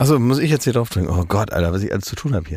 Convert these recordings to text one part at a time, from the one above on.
Achso, muss ich jetzt hier drauf drücken? Oh Gott, Alter, was ich alles zu tun habe hier.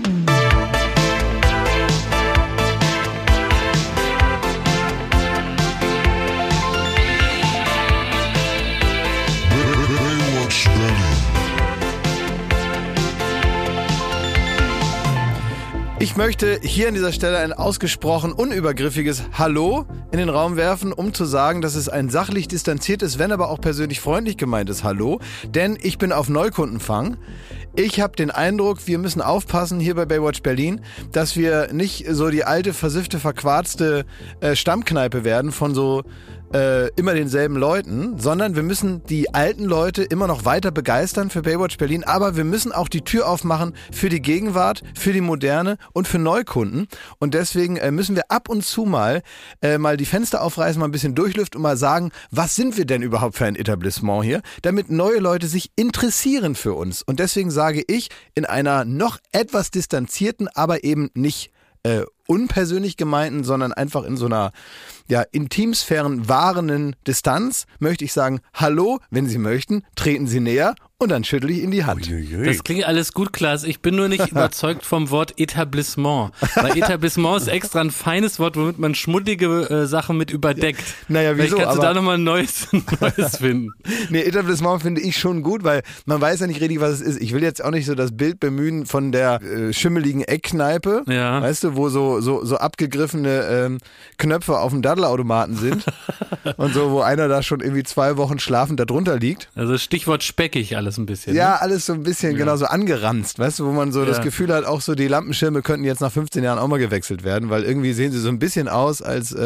Ich möchte hier an dieser Stelle ein ausgesprochen unübergriffiges Hallo in den Raum werfen, um zu sagen, dass es ein sachlich distanziertes, wenn aber auch persönlich freundlich gemeintes Hallo, denn ich bin auf Neukundenfang. Ich habe den Eindruck, wir müssen aufpassen hier bei Baywatch Berlin, dass wir nicht so die alte, versiffte, verquarzte Stammkneipe werden von so immer denselben Leuten, sondern wir müssen die alten Leute immer noch weiter begeistern für Baywatch Berlin, aber wir müssen auch die Tür aufmachen für die Gegenwart, für die Moderne und für Neukunden und deswegen müssen wir ab und zu mal die Fenster aufreißen, mal ein bisschen durchlüften und mal sagen, was sind wir denn überhaupt für ein Etablissement hier, damit neue Leute sich interessieren für uns und deswegen sage ich in einer noch etwas distanzierten, aber eben nicht unpersönlich gemeinten, sondern einfach in so einer Intimsphären wahrenden Distanz möchte ich sagen, hallo, wenn Sie möchten, treten Sie näher und dann schüttel ich Ihnen die Hand. Das klingt alles gut, Klaas. Ich bin nur nicht überzeugt vom Wort Etablissement. Weil Etablissement ist extra ein feines Wort, womit man schmuddelige Sachen mit überdeckt. Naja, wieso? Vielleicht kannst du da nochmal ein Neues finden. Nee, Etablissement finde ich schon gut, weil man weiß ja nicht richtig, was es ist. Ich will jetzt auch nicht so das Bild bemühen von der schimmeligen Eckkneipe, weißt du, wo so abgegriffene Knöpfe auf dem Daddelautomaten sind und so, wo einer da schon irgendwie 2 Wochen schlafend da drunter liegt. Also Stichwort speckig alles ein bisschen. Ja, ne? alles so ein bisschen, genau, so angeranzt, weißt du, wo man so das Gefühl hat, auch so die Lampenschirme könnten jetzt nach 15 Jahren auch mal gewechselt werden, weil irgendwie sehen sie so ein bisschen aus, als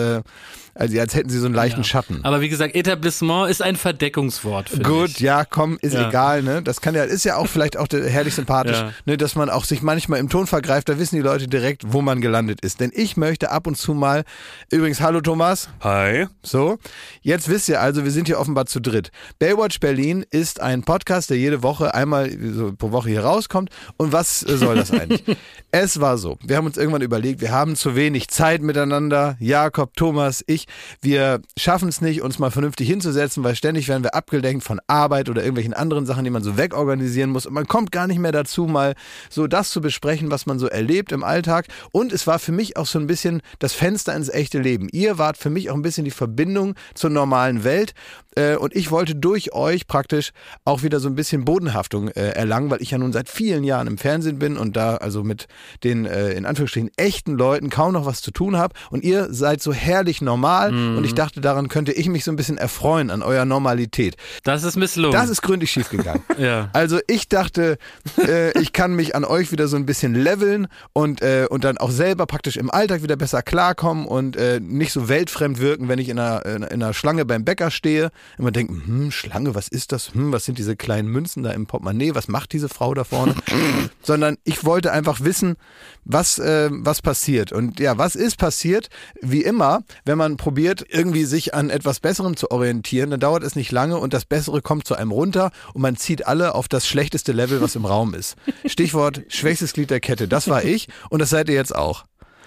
hätten sie so einen leichten Schatten. Aber wie gesagt, Etablissement ist ein Verdeckungswort. Gut, ich. ja, komm, ist egal, ne? Das ist ja auch vielleicht auch herrlich sympathisch, ne? Dass man auch sich manchmal im Ton vergreift, da wissen die Leute direkt, wo man gelandet ist. Denn ich möchte ab und zu mal, übrigens, hallo Thomas. Hi. So, jetzt wisst ihr also, wir sind hier offenbar zu dritt. Baywatch Berlin ist ein Podcast, der jede Woche einmal so pro Woche hier rauskommt. Und was soll das eigentlich? Es war so, wir haben uns irgendwann überlegt, wir haben zu wenig Zeit miteinander, Jakob, Thomas, ich. Wir schaffen es nicht, uns mal vernünftig hinzusetzen, weil ständig werden wir abgelenkt von Arbeit oder irgendwelchen anderen Sachen, die man so wegorganisieren muss. Und man kommt gar nicht mehr dazu, mal so das zu besprechen, was man so erlebt im Alltag. Und es war für mich auch so ein bisschen das Fenster ins echte Leben. Ihr wart für mich auch ein bisschen die Verbindung zur normalen Welt. Und ich wollte durch euch praktisch auch wieder so ein bisschen Bodenhaftung erlangen, weil ich ja nun seit vielen Jahren im Fernsehen bin und da also mit den in Anführungsstrichen echten Leuten kaum noch was zu tun habe. Und ihr seid so herrlich normal und ich dachte, daran könnte ich mich so ein bisschen erfreuen an eurer Normalität. Das ist misslungen. Das ist gründlich schiefgegangen. Ja. Also ich dachte, ich kann mich an euch wieder so ein bisschen leveln und dann auch selber praktisch im Alltag wieder besser klarkommen und nicht so weltfremd wirken, wenn ich in einer Schlange beim Bäcker stehe. Immer denken, Schlange, was ist das? Was sind diese kleinen Münzen da im Portemonnaie? Was macht diese Frau da vorne? Sondern ich wollte einfach wissen, was passiert. Und ja, was ist passiert? Wie immer, wenn man probiert, irgendwie sich an etwas Besserem zu orientieren, dann dauert es nicht lange und das Bessere kommt zu einem runter und man zieht alle auf das schlechteste Level, was im Raum ist. Stichwort schwächstes Glied der Kette. Das war ich und das seid ihr jetzt auch.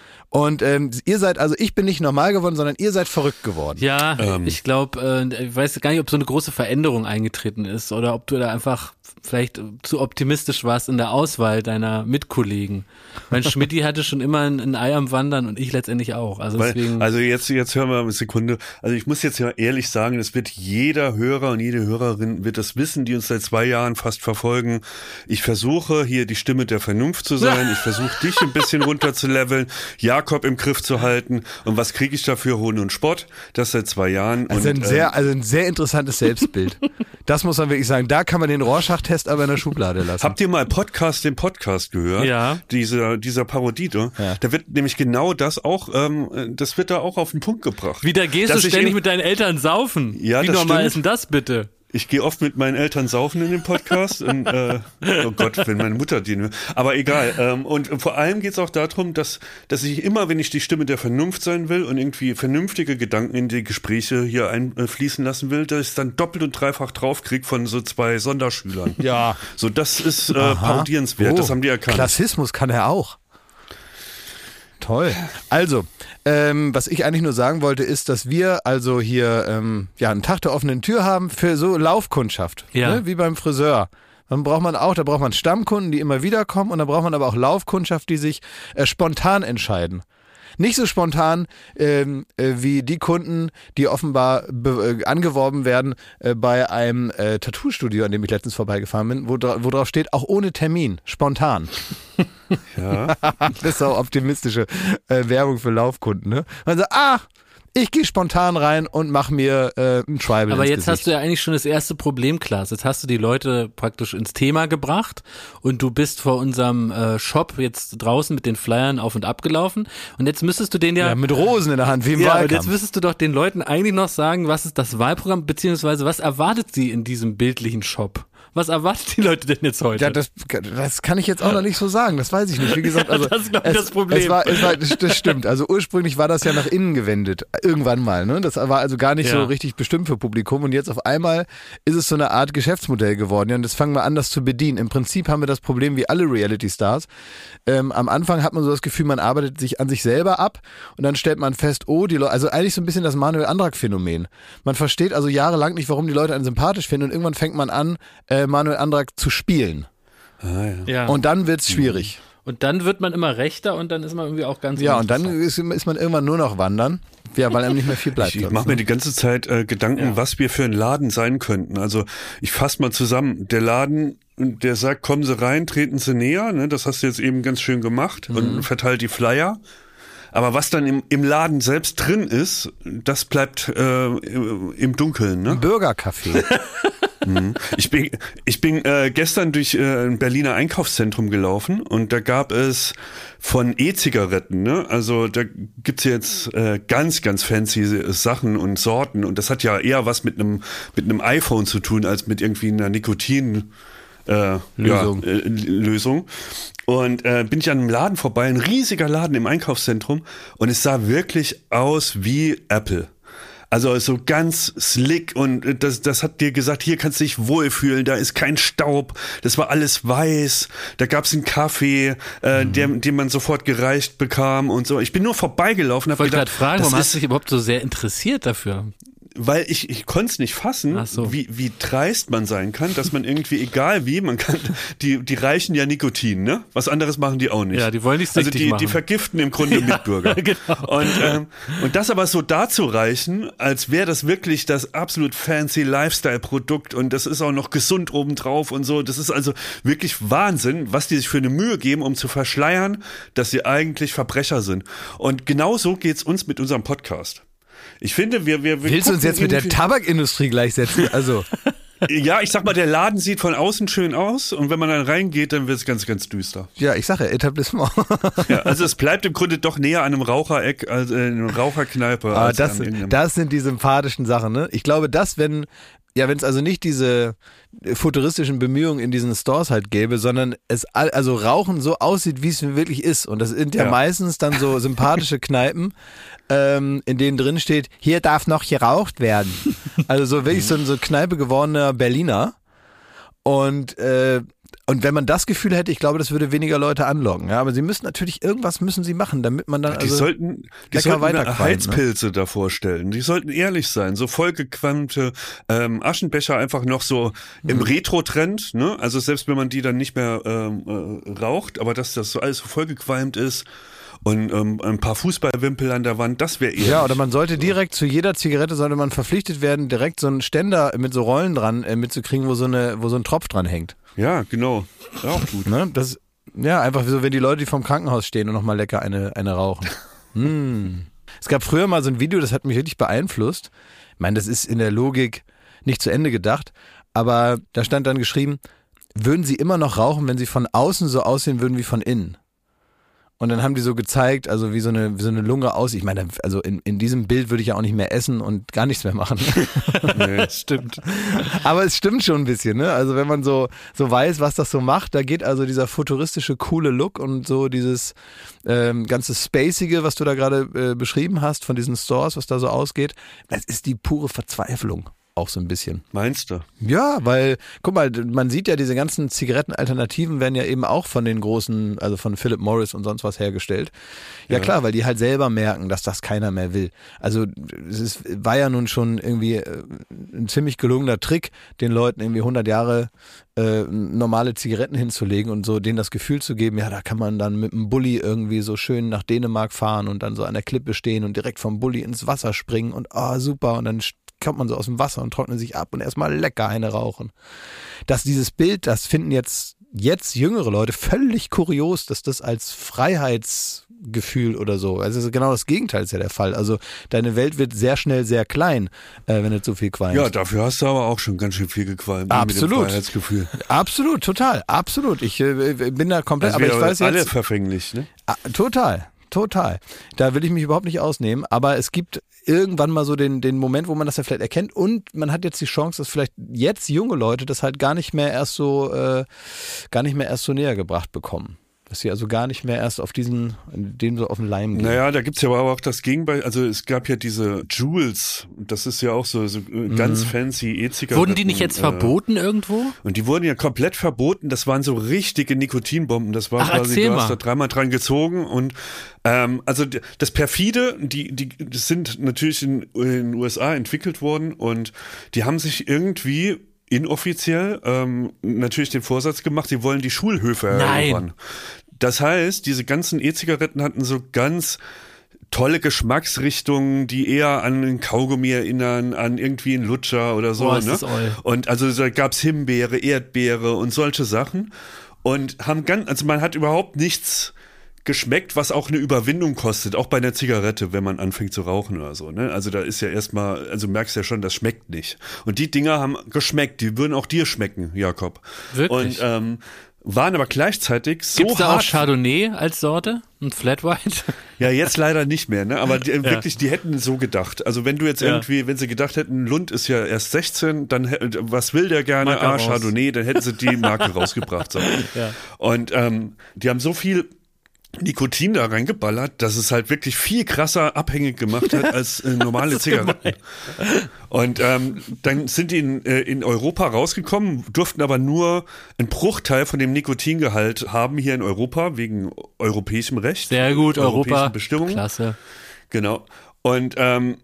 Und ihr seid, also ich bin nicht normal geworden, sondern ihr seid verrückt geworden. Ja, ich glaube, ich weiß gar nicht, ob so eine große Veränderung eingetreten ist oder ob du da einfach vielleicht zu optimistisch warst in der Auswahl deiner Mitkollegen. Mein Schmidti hatte schon immer ein Ei am Wandern und ich letztendlich auch. Also deswegen. Also jetzt hören wir eine Sekunde. Also ich muss jetzt ja ehrlich sagen, es wird jeder Hörer und jede Hörerin wird das wissen, die uns seit 2 Jahren fast verfolgen. Ich versuche hier die Stimme der Vernunft zu sein. Ich versuche dich ein bisschen runter zu leveln, Jakob im Griff zu halten. Und was kriege ich dafür? Hohn und Spott. Das seit 2 Jahren. Also ein sehr interessantes Selbstbild. Das muss man wirklich sagen. Da kann man den Rorschach-Test aber in der Schublade lassen. Habt ihr mal den Podcast gehört? Ja. Dieser Parodie, ja. Da wird nämlich genau das auch, das wird da auch auf den Punkt gebracht. Wie, da gehst du ständig mit deinen Eltern saufen? Ja, wie das normal stimmt. ist denn das bitte? Ich gehe oft mit meinen Eltern saufen in den Podcast. Und, oh Gott, wenn meine Mutter die... Aber egal. Und vor allem geht es auch darum, dass ich immer, wenn ich die Stimme der Vernunft sein will und irgendwie vernünftige Gedanken in die Gespräche hier einfließen lassen will, dass ich es dann doppelt und dreifach draufkriege von so 2 Sonderschülern. Ja. So, das ist parodierenswert. Das haben die erkannt. Klassismus kann er auch. Toll. Also, was ich eigentlich nur sagen wollte, ist, dass wir also hier einen Tag der offenen Tür haben für so Laufkundschaft. Ja. Ne? Wie beim Friseur. Da braucht man Stammkunden, die immer wieder kommen und da braucht man aber auch Laufkundschaft, die sich spontan entscheiden. Nicht so spontan wie die Kunden, die offenbar angeworben werden bei einem Tattoo-Studio, an dem ich letztens vorbeigefahren bin, wo drauf steht, auch ohne Termin, spontan. Ja. Das ist auch optimistische Werbung für Laufkunden. Ne? Man sagt, ich gehe spontan rein und mache mir ein Tribal Aber ins jetzt Gesicht. hast du ja eigentlich schon das erste Problem, Klaas. Jetzt hast du die Leute praktisch ins Thema gebracht und du bist vor unserem Shop jetzt draußen mit den Flyern auf und ab gelaufen und jetzt müsstest du den ja, mit Rosen in der Hand, wie im und Wahlkampf. jetzt müsstest du doch den Leuten eigentlich noch sagen, was ist das Wahlprogramm, beziehungsweise was erwartet sie in diesem bildlichen Shop? Was erwartet die Leute denn jetzt heute? Ja, das kann ich jetzt auch noch nicht so sagen, das weiß ich nicht. Wie gesagt, also das ist, glaube ich, das Problem. Das stimmt. Also ursprünglich war das ja nach innen gewendet, irgendwann mal. Ne? Das war also gar nicht so richtig bestimmt für Publikum und jetzt auf einmal ist es so eine Art Geschäftsmodell geworden. Ja, und das fangen wir an, das zu bedienen. Im Prinzip haben wir das Problem wie alle Reality-Stars. Am Anfang hat man so das Gefühl, man arbeitet sich an sich selber ab und dann stellt man fest, die Leute, also eigentlich so ein bisschen das Manuel Andrak-Phänomen. Man versteht also jahrelang nicht, warum die Leute einen sympathisch finden und irgendwann fängt man an, Manuel Andrak zu spielen. Ja. Und dann wird's schwierig. Und dann wird man immer rechter und dann ist man irgendwie auch ganz Ja, und dann ist man irgendwann nur noch wandern, ja, weil einem nicht mehr viel bleibt. Ich mache mir die ganze Zeit Gedanken, was wir für ein Laden sein könnten. Also ich fasse mal zusammen. Der Laden, der sagt, kommen Sie rein, treten Sie näher. Ne? Das hast du jetzt eben ganz schön gemacht und verteilt die Flyer. Aber was dann im Laden selbst drin ist, das bleibt im Dunkeln. Ne? Bürgercafé. Ich bin gestern durch ein Berliner Einkaufszentrum gelaufen und da gab es von E-Zigaretten, ne? Also da gibt's jetzt ganz, ganz fancy Sachen und Sorten und das hat ja eher was mit einem iPhone zu tun als mit irgendwie einer Nikotin Lösung. Und bin ich an einem Laden vorbei, ein riesiger Laden im Einkaufszentrum und es sah wirklich aus wie Apple. Also so ganz slick und das hat dir gesagt, hier kannst du dich wohlfühlen, da ist kein Staub, das war alles weiß, da gab's einen Kaffee, den man sofort gereicht bekam und so. Ich bin nur vorbeigelaufen. Ich wollte gerade fragen, warum hast du dich überhaupt so sehr interessiert dafür? Weil ich konnte es nicht fassen, wie dreist man sein kann, dass man irgendwie, egal wie, man kann, die reichen ja Nikotin, ne? Was anderes machen die auch nicht. Ja, die wollen nicht süchtig machen. Die vergiften im Grunde Mitbürger. Genau. Und das aber so dazu reichen, als wäre das wirklich das absolut fancy Lifestyle-Produkt und das ist auch noch gesund obendrauf und so. Das ist also wirklich Wahnsinn, was die sich für eine Mühe geben, um zu verschleiern, dass sie eigentlich Verbrecher sind. Und genau so geht's uns mit unserem Podcast. Ich finde, wir willst du uns jetzt mit der Tabakindustrie gleichsetzen? Also ja, ich sag mal, der Laden sieht von außen schön aus und wenn man dann reingeht, dann wird es ganz, ganz düster. Ja, ich sage ja, Etablissement. Ja, also es bleibt im Grunde doch näher an einem Rauchereck als in einer Raucherkneipe. Aber das sind die sympathischen Sachen, ne? Ich glaube, wenn es also nicht diese futuristischen Bemühungen in diesen Stores halt gäbe, sondern also Rauchen so aussieht, wie es wirklich ist. Und das sind ja meistens dann so sympathische Kneipen, in denen drin steht, hier darf noch geraucht werden. Also so wirklich so ein Kneipe gewordener Berliner. Und wenn man das Gefühl hätte, ich glaube, das würde weniger Leute anlocken. Ja, aber irgendwas müssen sie machen, damit man dann die sollten Heizpilze davor stellen. Die sollten ehrlich sein. So vollgequalmte Aschenbecher einfach noch so im Retro-Trend. Ne? Also selbst wenn man die dann nicht mehr raucht, aber dass das so alles so vollgequalmt ist. Und ein paar Fußballwimpel an der Wand, das wäre eher. Ja, oder man sollte direkt zu jeder Zigarette verpflichtet werden, direkt so einen Ständer mit so Rollen dran mitzukriegen, wo so ein Tropf dran hängt. Ja, genau. Ja, auch gut. Ne? Einfach so, wenn die Leute, die vorm Krankenhaus stehen und nochmal lecker eine rauchen. Es gab früher mal so ein Video, das hat mich wirklich beeinflusst. Ich meine, das ist in der Logik nicht zu Ende gedacht, aber da stand dann geschrieben, würden sie immer noch rauchen, wenn sie von außen so aussehen würden wie von innen? Und dann haben die so gezeigt, also wie so eine Lunge aussieht. Ich meine, also in diesem Bild würde ich ja auch nicht mehr essen und gar nichts mehr machen. Nee, stimmt. Aber es stimmt schon ein bisschen, ne? Also wenn man so weiß, was das so macht, da geht also dieser futuristische, coole Look und so dieses ganze Spacige, was du da gerade beschrieben hast von diesen Stores, was da so ausgeht, das ist die pure Verzweiflung. auch so ein bisschen. Meinst du? Ja, weil, guck mal, man sieht ja, diese ganzen Zigarettenalternativen werden ja eben auch von den großen, also von Philip Morris und sonst was hergestellt. Ja klar, weil die halt selber merken, dass das keiner mehr will. Also war ja nun schon irgendwie ein ziemlich gelungener Trick, den Leuten irgendwie 100 Jahre normale Zigaretten hinzulegen und so denen das Gefühl zu geben, ja, da kann man dann mit einem Bulli irgendwie so schön nach Dänemark fahren und dann so an der Klippe stehen und direkt vom Bulli ins Wasser springen und super und dann kommt man so aus dem Wasser und trocknet sich ab und erstmal lecker eine rauchen. Dass dieses Bild, das finden jetzt jüngere Leute völlig kurios, dass das als Freiheitsgefühl oder so, also genau das Gegenteil ist ja der Fall. Also deine Welt wird sehr schnell sehr klein, wenn du zu viel qualmst. Ja, dafür hast du aber auch schon ganz schön viel gequalmt. Absolut. Mit dem Freiheitsgefühl. Absolut, total, absolut. Ich bin da komplett, Also aber ich weiß alle jetzt. verfänglich, ne? Total. Da will ich mich überhaupt nicht ausnehmen, aber es gibt irgendwann mal so den Moment, wo man das ja vielleicht erkennt und man hat jetzt die Chance, dass vielleicht jetzt junge Leute das halt gar nicht mehr erst so näher gebracht bekommen. Dass sie also gar nicht mehr erst auf dem so auf den Leim gehen. Naja, da gibt's ja aber auch das Gegenteil. Also es gab ja diese Juuls, das ist ja auch so ganz fancy E-Zigaretten. Wurden die nicht jetzt verboten irgendwo? Und die wurden ja komplett verboten. Das waren so richtige Nikotinbomben. Das war quasi, erzähl du hast mal. da dreimal dran gezogen und also das perfide, das sind natürlich in den USA entwickelt worden und die haben sich irgendwie inoffiziell natürlich den Vorsatz gemacht, sie wollen die Schulhöfe erobern. Das heißt, diese ganzen E-Zigaretten hatten so ganz tolle Geschmacksrichtungen, die eher an einen Kaugummi erinnern, an irgendwie einen Lutscher oder so. Ist das oll. Und also da gab's Himbeere, Erdbeere und solche Sachen. Und also man hat überhaupt nichts geschmeckt, was auch eine Überwindung kostet, auch bei einer Zigarette, wenn man anfängt zu rauchen oder so, ne? Also da ist ja erstmal, also merkst ja schon, das schmeckt nicht. Und die Dinger haben geschmeckt, die würden auch dir schmecken, Jakob. Wirklich? Und waren aber gleichzeitig so Gibt's da auch hart. Chardonnay als Sorte? Und Flat White? Ja, jetzt leider nicht mehr, ne? Aber wirklich, die hätten so gedacht. Also wenn du jetzt irgendwie, wenn sie gedacht hätten, Lund ist ja erst 16, dann was will der gerne? Marke raus. Chardonnay, dann hätten sie die Marke rausgebracht. So. Ja. Und die haben so viel Nikotin da reingeballert, dass es halt wirklich viel krasser abhängig gemacht hat als normale Zigaretten. Und dann sind die in Europa rausgekommen, durften aber nur einen Bruchteil von dem Nikotingehalt haben hier in Europa, wegen europäischem Recht. Sehr gut, europäischen Europa. Bestimmungen. Klasse. Genau. Und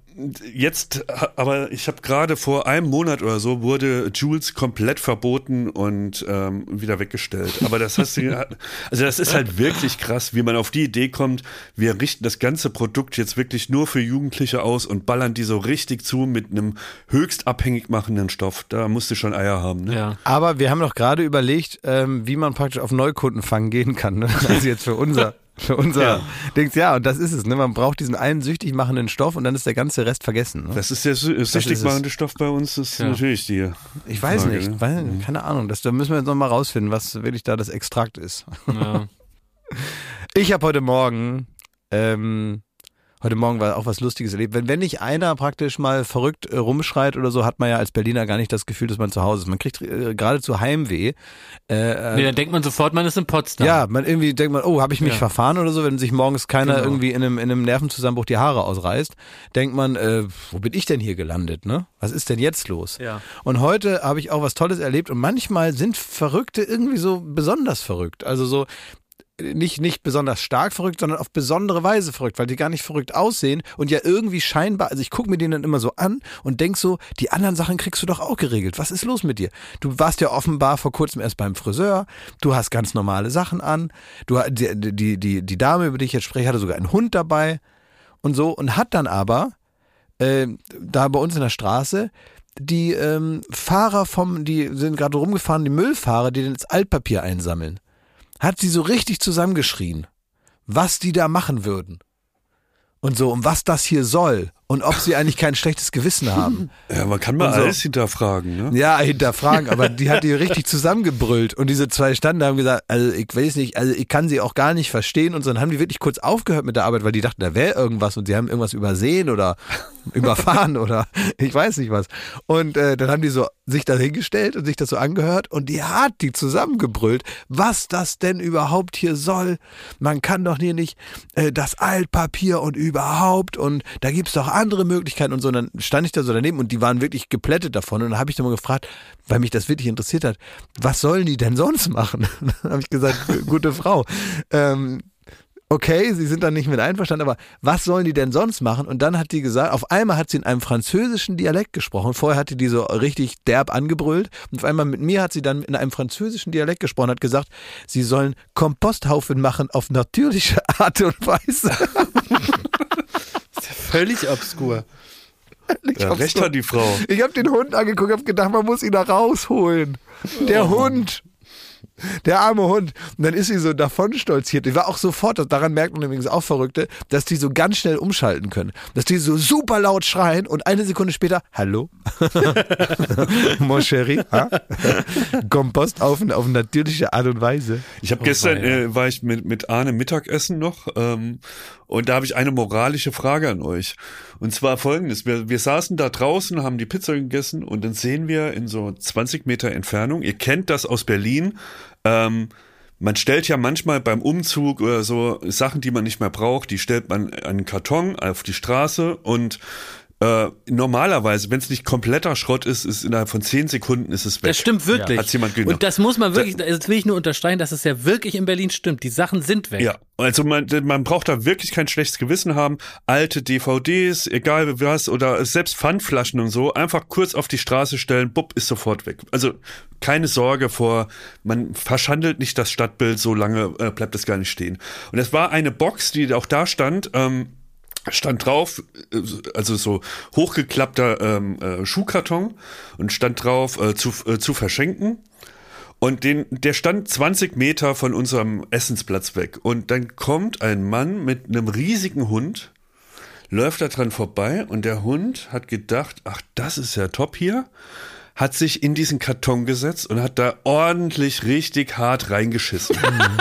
jetzt, aber ich habe gerade vor einem Monat oder so wurde Juuls komplett verboten und wieder weggestellt. Aber das hast du, also das ist halt wirklich krass, wie man auf die Idee kommt, wir richten das ganze Produkt jetzt wirklich nur für Jugendliche aus und ballern die so richtig zu mit einem höchst abhängig machenden Stoff. Da musst du schon Eier haben, ne? Ja. Aber wir haben doch gerade überlegt, wie man praktisch auf Neukundenfang gehen kann. Ne? Also jetzt für unser Dings, ja, und das ist es. Ne? Man braucht diesen einen süchtig machenden Stoff und dann ist der ganze Rest vergessen. Ne? Das ist der süchtig machende Stoff bei uns, ist natürlich die. Ich weiß Frage, nicht, ne? keine Ahnung. Da müssen wir jetzt nochmal rausfinden, was wirklich da das Extrakt ist. Ja. Ich habe heute Morgen war auch was Lustiges erlebt. Wenn nicht einer praktisch mal verrückt rumschreit oder so, hat man ja als Berliner gar nicht das Gefühl, dass man zu Hause ist. Man kriegt geradezu Heimweh. Nee, dann denkt man sofort, man ist in Potsdam. Ja, man irgendwie denkt man, oh, habe ich mich verfahren oder so, wenn sich morgens keiner irgendwie in einem Nervenzusammenbruch die Haare ausreißt, denkt man, wo bin ich denn hier gelandet, ne? Was ist denn jetzt los? Ja. Und heute habe ich auch was Tolles erlebt und manchmal sind Verrückte irgendwie so besonders verrückt. Also so nicht besonders stark verrückt, sondern auf besondere Weise verrückt, weil die gar nicht verrückt aussehen und ja irgendwie scheinbar, also ich gucke mir den dann immer so an und denk so, die anderen Sachen kriegst du doch auch geregelt. Was ist los mit dir? Du warst ja offenbar vor kurzem erst beim Friseur, du hast ganz normale Sachen an, die Dame, über die ich jetzt spreche, hatte sogar einen Hund dabei und so und hat dann aber da bei uns in der Straße die Fahrer die sind gerade rumgefahren, die Müllfahrer, die das Altpapier einsammeln. Hat sie so richtig zusammengeschrien, was die da machen würden. Und so, und was das hier soll. Und ob sie eigentlich kein schlechtes Gewissen haben. Ja, man kann mal so. alles hinterfragen, ne? Ja, hinterfragen, aber die hat die richtig zusammengebrüllt. Und diese zwei standen da und haben gesagt, also ich weiß nicht, also ich kann sie auch gar nicht verstehen. Und so, dann haben die wirklich kurz aufgehört mit der Arbeit, weil die dachten, da wäre irgendwas und sie haben irgendwas übersehen oder überfahren oder ich weiß nicht was. Und dann haben die so sich da hingestellt und sich das so angehört und die hat die zusammengebrüllt, was das denn überhaupt hier soll. Man kann doch hier nicht das Altpapier und überhaupt und da gibt's doch andere Möglichkeiten und so. Und dann stand ich da so daneben und die waren wirklich geplättet davon. Und dann habe ich dann mal gefragt, weil mich das wirklich interessiert hat, was sollen die denn sonst machen? Dann habe ich gesagt, gute Frau, okay, Sie sind dann nicht mit einverstanden, aber was sollen die denn sonst machen? Und dann hat die gesagt, auf einmal hat sie in einem französischen Dialekt gesprochen. Vorher hatte die so richtig derb angebrüllt. Und auf einmal mit mir hat sie dann in einem französischen Dialekt gesprochen, hat gesagt, sie sollen Komposthaufen machen auf natürliche Art und Weise. Das ist ja völlig obskur. Ja, recht hat die Frau. Ich habe den Hund angeguckt, habe gedacht, man muss ihn da rausholen. Der Hund. Der arme Hund. Und dann ist sie so davon stolziert. Ich war auch sofort, daran merkt man übrigens auch Verrückte, dass die so ganz schnell umschalten können. Dass die so super laut schreien und eine Sekunde später, hallo? Mon chéri? Kompost auf natürliche Art und Weise. Ich habe gestern, war ich mit Arne Mittagessen noch und da habe ich eine moralische Frage an euch. Und zwar folgendes, wir saßen da draußen, haben die Pizza gegessen und dann sehen wir in so 20 Meter Entfernung, ihr kennt das aus Berlin, man stellt ja manchmal beim Umzug oder so Sachen, die man nicht mehr braucht, die stellt man an einen Karton auf die Straße und normalerweise, wenn es nicht kompletter Schrott ist, ist innerhalb von 10 Sekunden ist es weg. Das stimmt wirklich. Hat's jemand genommen. Und das muss man wirklich, das will ich nur unterstreichen, dass es ja wirklich in Berlin stimmt. Die Sachen sind weg. Ja, also man braucht da wirklich kein schlechtes Gewissen haben. Alte DVDs, egal was, oder selbst Pfandflaschen und so, einfach kurz auf die Straße stellen, bupp, ist sofort weg. Also keine Sorge vor, man verschandelt nicht das Stadtbild, so lange bleibt es gar nicht stehen. Und es war eine Box, die auch da stand drauf, also so hochgeklappter Schuhkarton und stand drauf zu verschenken. Und der stand 20 Meter von unserem Essensplatz weg. Und dann kommt ein Mann mit einem riesigen Hund, läuft da dran vorbei und der Hund hat gedacht, ach, das ist ja top hier, hat sich in diesen Karton gesetzt und hat da ordentlich richtig hart reingeschissen.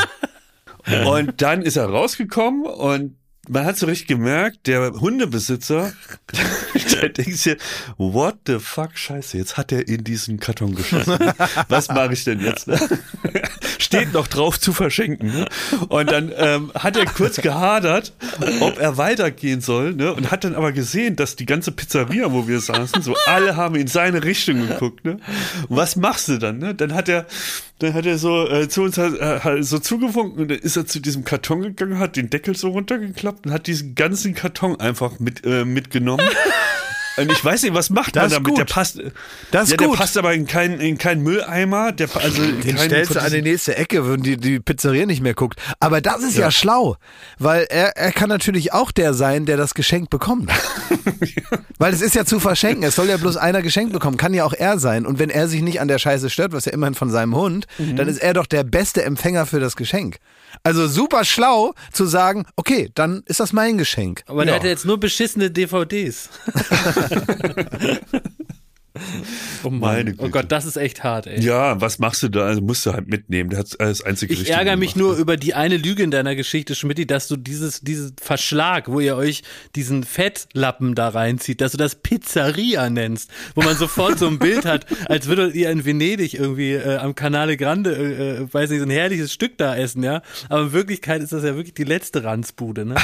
Und dann ist er rausgekommen und man hat so richtig gemerkt, der Hundebesitzer, der denkt sich, what the fuck, scheiße, jetzt hat er in diesen Karton geschossen. Was mache ich denn jetzt? Steht noch drauf zu verschenken. Ne? Und dann hat er kurz gehadert, ob er weitergehen soll, ne? Und hat dann aber gesehen, dass die ganze Pizzeria, wo wir saßen, so alle haben in seine Richtung geguckt. Ne? Und was machst du dann? Ne? Dann hat er so zu uns so zugewunken und dann ist er zu diesem Karton gegangen, hat den Deckel so runtergeklappt und hat diesen ganzen Karton einfach mitgenommen. Und ich weiß nicht, was macht man damit? Gut. Der passt. Das ist der gut. passt aber in keinen Mülleimer. Den stellst du an die nächste Ecke, wenn die Pizzeria nicht mehr guckt. Aber das ist ja schlau, weil er kann natürlich auch der sein, der das geschenkt bekommt. Weil es ist ja zu verschenken. Es soll ja bloß einer geschenkt bekommen. Kann ja auch er sein. Und wenn er sich nicht an der Scheiße stört, was ja immerhin von seinem Hund, dann ist er doch der beste Empfänger für das Geschenk. Also super schlau zu sagen, okay, dann ist das mein Geschenk. Aber der hat ja jetzt nur beschissene DVDs. Oh Mann. Meine Güte. Oh Gott, das ist echt hart, ey. Ja, was machst du da? Also musst du halt mitnehmen. Der hat alles einzige Ich Richtige ärgere mich gemacht. nur über die eine Lüge in deiner Geschichte, Schmidti, dass du diesen Verschlag, wo ihr euch diesen Fettlappen da reinzieht, dass du das Pizzeria nennst, wo man sofort so ein Bild hat, als würdet ihr in Venedig irgendwie am Canale Grande, weiß nicht, so ein herrliches Stück da essen, ja. Aber in Wirklichkeit ist das ja wirklich die letzte Ranzbude, ne?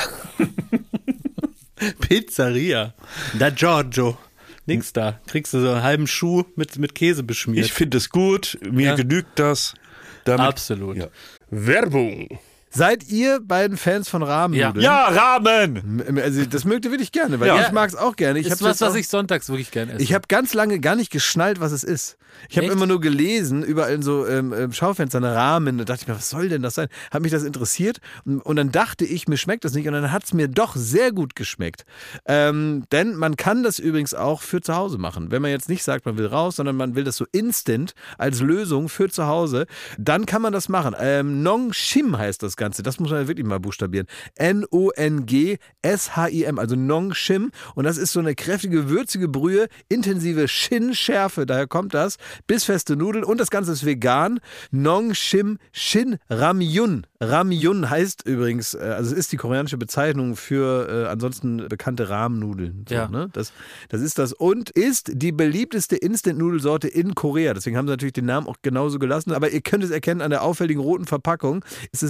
Pizzeria. Da Giorgio. Nix da. Kriegst du so einen halben Schuh mit Käse beschmiert. Ich finde es gut. Mir genügt das. Damit, Absolut. Ja. Werbung. Seid ihr beiden Fans von Rahmennudeln? Ja, Rahmen! Also das mögt ihr wirklich gerne, weil ich mag es auch gerne. Ich ist hab's was, jetzt was auch- ich sonntags wirklich gerne esse. Ich habe ganz lange gar nicht geschnallt, was es ist. Ich habe Echt? immer nur gelesen, überall in so Schaufenstern, Rahmen. Da dachte ich mir, was soll denn das sein? Hat mich das interessiert. Und dann dachte ich, mir schmeckt das nicht. Und dann hat es mir doch sehr gut geschmeckt. Denn man kann das übrigens auch für zu Hause machen. Wenn man jetzt nicht sagt, man will raus, sondern man will das so instant als Lösung für zu Hause, dann kann man das machen. Nong Shim heißt das Ganze. Das muss man wirklich mal buchstabieren. Nongshim, also Nong Shim. Und das ist so eine kräftige, würzige Brühe, intensive Shin-Schärfe, daher kommt das. Bissfeste Nudeln und das Ganze ist vegan. Nong Shim Shin Ramyun. Ramyun heißt übrigens, also es ist die koreanische Bezeichnung für ansonsten bekannte Rahmennudeln. So, Ja. ne? Das ist das und ist die beliebteste Instant-Nudelsorte in Korea. Deswegen haben sie natürlich den Namen auch genauso gelassen. Aber ihr könnt es erkennen an der auffälligen roten Verpackung. Es ist auffällig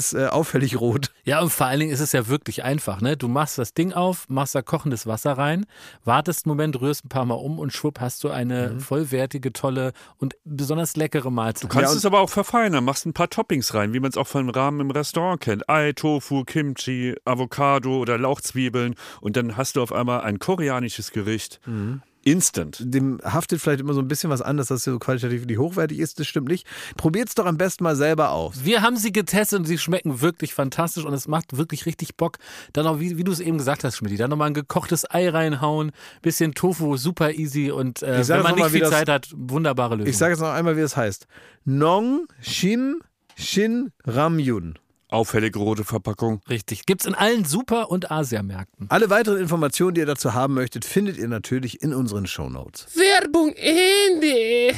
auffällig rot. Ja, und vor allen Dingen ist es ja wirklich einfach, ne? Du machst das Ding auf, machst da kochendes Wasser rein, wartest einen Moment, rührst ein paar Mal um und schwupp hast du eine vollwertige, tolle und besonders leckere Mahlzeit. Du kannst es aber auch verfeinern, machst ein paar Toppings rein, wie man es auch vom Rahmen im Restaurant kennt. Ei, Tofu, Kimchi, Avocado oder Lauchzwiebeln und dann hast du auf einmal ein koreanisches Gericht. Instant. Dem haftet vielleicht immer so ein bisschen was an, dass das so qualitativ nicht hochwertig ist. Das stimmt nicht. Probiert's doch am besten mal selber aus. Wir haben sie getestet und sie schmecken wirklich fantastisch und es macht wirklich richtig Bock. Dann auch, wie du es eben gesagt hast, Schmidt, dann nochmal ein gekochtes Ei reinhauen, bisschen Tofu, super easy und wenn man nicht viel Zeit hat, wunderbare Lösung. Ich sage jetzt noch einmal, wie es heißt. Nong Shim Shin Ramyun. Auffällige rote Verpackung. Richtig. Gibt's in allen Super- und Asiamärkten. Alle weiteren Informationen, die ihr dazu haben möchtet, findet ihr natürlich in unseren Shownotes. Werbung Ende.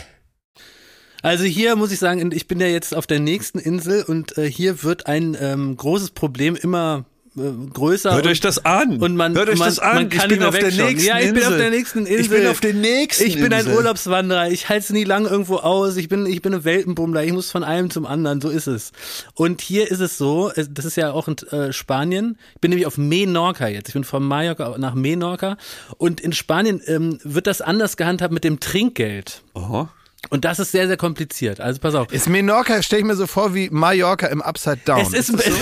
Also hier muss ich sagen, ich bin ja jetzt auf der nächsten Insel und hier wird ein großes Problem immer größer. Hört euch das an. Und man kann ich bin auf der nächsten Insel. Ja, ich bin auf der nächsten Insel. Ich bin auf der nächsten Ich bin ein Insel. Urlaubswanderer. Ich halte es nie lang irgendwo aus. Ich bin ein Weltenbummler. Ich muss von einem zum anderen. So ist es. Und hier ist es so, das ist ja auch in Spanien. Ich bin nämlich auf Menorca jetzt. Ich bin von Mallorca nach Menorca. Und in Spanien wird das anders gehandhabt mit dem Trinkgeld. Aha. Und das ist sehr, sehr kompliziert. Also pass auf. Ist Menorca, stelle ich mir so vor wie Mallorca im Upside Down. Es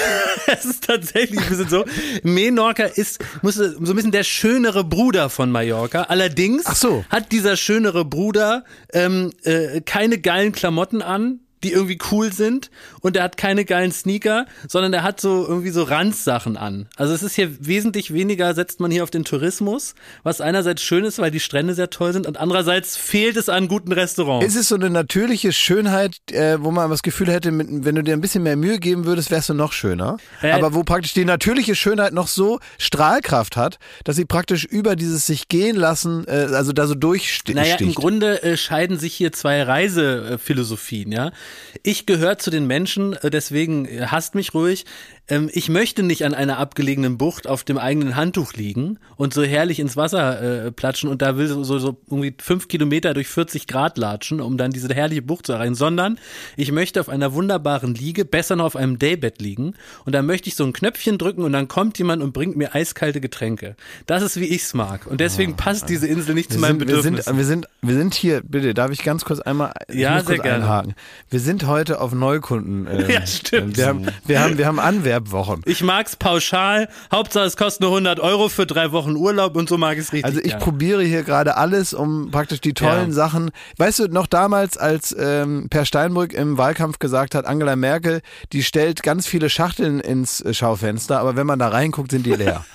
ist tatsächlich ein bisschen so. Menorca muss so ein bisschen der schönere Bruder von Mallorca. Allerdings hat dieser schönere Bruder keine geilen Klamotten an, die irgendwie cool sind, und er hat keine geilen Sneaker, sondern er hat so irgendwie so Ranzsachen an. Also es ist hier wesentlich weniger, setzt man hier auf den Tourismus, was einerseits schön ist, weil die Strände sehr toll sind, und andererseits fehlt es an guten Restaurants. Ist es so eine natürliche Schönheit, wo man das Gefühl hätte, wenn du dir ein bisschen mehr Mühe geben würdest, wärst du noch schöner. Aber wo praktisch die natürliche Schönheit noch so Strahlkraft hat, dass sie praktisch über dieses sich gehen lassen, also da so durchsticht. Naja, im Grunde scheiden sich hier zwei Reisephilosophien, ja. Ich gehöre zu den Menschen, deswegen hasst mich ruhig. Ich möchte nicht an einer abgelegenen Bucht auf dem eigenen Handtuch liegen und so herrlich ins Wasser platschen und da will so irgendwie 5 Kilometer durch 40 Grad latschen, um dann diese herrliche Bucht zu erreichen, sondern ich möchte auf einer wunderbaren Liege, besser noch auf einem Daybed liegen, und dann möchte ich so ein Knöpfchen drücken und dann kommt jemand und bringt mir eiskalte Getränke. Das ist, wie ich's mag, und deswegen passt diese Insel nicht zu meinem Bedürfnis. Wir sind hier, bitte, darf ich ganz kurz einmal einhaken? Wir sind heute auf Neukunden. Ja, stimmt. Wir haben Anwerbwochen. Ich mag's pauschal. Hauptsache es kostet nur 100 € für 3 Wochen Urlaub, und so mag ich es richtig. Also ich probiere hier gerade alles, um praktisch die tollen Sachen. Weißt du, noch damals, als Per Steinbrück im Wahlkampf gesagt hat, Angela Merkel, die stellt ganz viele Schachteln ins Schaufenster, aber wenn man da reinguckt, sind die leer.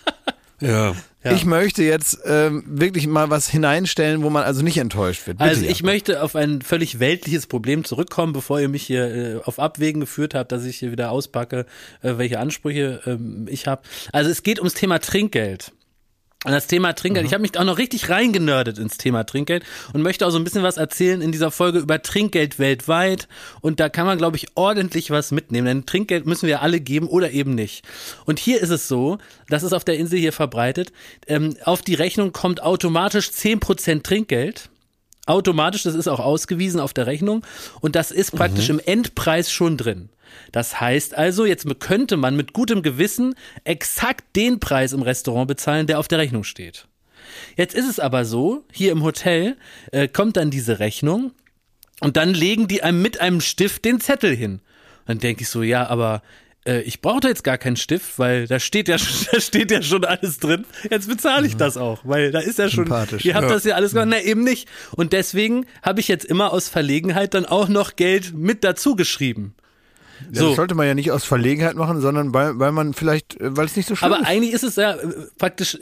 Ja. Ich möchte jetzt wirklich mal was hineinstellen, wo man also nicht enttäuscht wird. Bitte, also ich möchte auf ein völlig weltliches Problem zurückkommen, bevor ihr mich hier auf Abwägen geführt habt, dass ich hier wieder auspacke, welche Ansprüche ich habe. Also es geht ums Thema Trinkgeld. Und das Thema Trinkgeld, ich habe mich auch noch richtig reingenördet ins Thema Trinkgeld und möchte auch so ein bisschen was erzählen in dieser Folge über Trinkgeld weltweit, und da kann man, glaube ich, ordentlich was mitnehmen, denn Trinkgeld müssen wir alle geben oder eben nicht. Und hier ist es so, das ist auf der Insel hier verbreitet, auf die Rechnung kommt automatisch 10% Trinkgeld. Automatisch, das ist auch ausgewiesen auf der Rechnung, und das ist praktisch im Endpreis schon drin. Das heißt also, jetzt könnte man mit gutem Gewissen exakt den Preis im Restaurant bezahlen, der auf der Rechnung steht. Jetzt ist es aber so, hier im Hotel kommt dann diese Rechnung und dann legen die einem mit einem Stift den Zettel hin. Dann denke ich so, ja, aber ich brauche da jetzt gar keinen Stift, weil da steht ja schon alles drin. Jetzt bezahle ich das auch, weil da ist ja schon, ihr habt das ja alles gemacht. Na, eben nicht. Und deswegen habe ich jetzt immer aus Verlegenheit dann auch noch Geld mit dazu geschrieben. Ja, so. Das sollte man ja nicht aus Verlegenheit machen, sondern weil man vielleicht, weil es nicht so schlimm ist. Aber eigentlich ist es ja praktisch,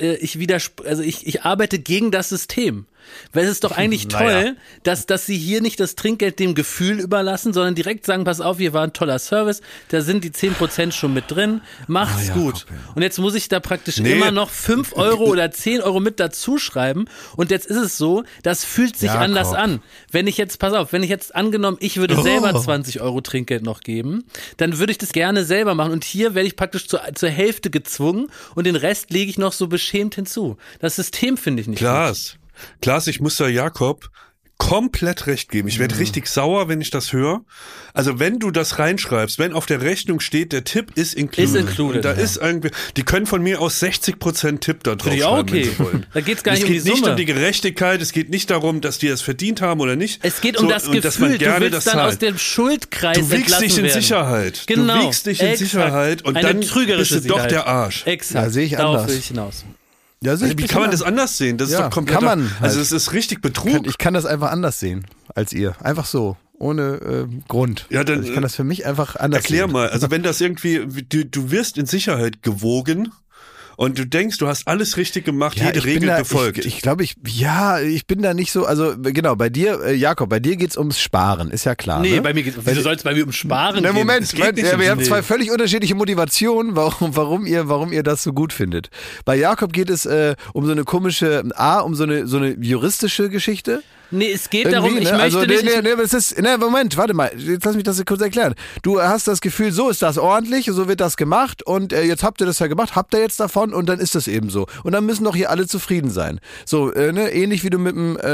ich arbeite gegen das System. Weil es ist doch eigentlich toll, dass sie hier nicht das Trinkgeld dem Gefühl überlassen, sondern direkt sagen, pass auf, hier war ein toller Service, da sind die 10% schon mit drin, macht's gut. Und jetzt muss ich da praktisch immer noch 5 € oder 10 € mit dazu schreiben, und jetzt ist es so, das fühlt sich anders an. Wenn ich jetzt angenommen, ich würde selber 20 € Trinkgeld noch geben, dann würde ich das gerne selber machen, und hier werde ich praktisch zur Hälfte gezwungen und den Rest lege ich noch so beschämt hinzu. Das System finde ich nicht gut. Klaas, ich muss da Jakob komplett recht geben. Ich werde richtig sauer, wenn ich das höre. Also wenn du das reinschreibst, wenn auf der Rechnung steht, der Tipp ist included. Ist included, und da ist irgendwie, die können von mir aus 60% Tipp da drauf Finde ich schreiben, auch okay. wenn sie wollen. Da geht's gar nicht es um die geht nicht Summe. um die Gerechtigkeit, es geht nicht darum, dass die es verdient haben oder nicht. Es geht um das und dass man Gefühl, du gerne willst das dann zahlt. aus dem Schuldkreis Du wiegst entlassen dich in werden. Sicherheit. Genau. Du wiegst dich in Exakt. Sicherheit und Eine dann bist trügerische du doch Sicherheit. der Arsch. Exakt. Ja, sehe ich Darauf anders. will ich hinaus. Ja, sehe ich Wie kann man das anders sehen? Das ist Ja, doch komplett. kann man also halt. es ist richtig Betrug. Ich kann das einfach anders sehen als ihr. Einfach so. Ohne Grund. Ja, dann, also ich kann das für mich einfach anders Erklär sehen. mal, also wenn das irgendwie, du wirst in Sicherheit gewogen und du denkst, du hast alles richtig gemacht, Ja, jede ich bin Regel da, befolgt. Ich glaube, ich bin da nicht so, also genau, bei dir, Jakob, bei dir geht's ums Sparen, ist ja klar. Nee, ne? bei mir geht's, wieso soll es bei mir um Sparen gehen? Moment, Es geht nicht wir um haben nee. zwei völlig unterschiedliche Motivationen, warum ihr das so gut findet. Bei Jakob geht es um so eine komische, um so eine juristische Geschichte. Nee, es geht Irgendwie, darum, ich ne? möchte nicht... es ist, Moment, warte mal, jetzt lass mich das kurz erklären. Du hast das Gefühl, so ist das ordentlich, so wird das gemacht und jetzt habt ihr das ja gemacht, habt ihr jetzt davon und dann ist das eben so. Und dann müssen doch hier alle zufrieden sein. So, ähnlich wie du mit dem,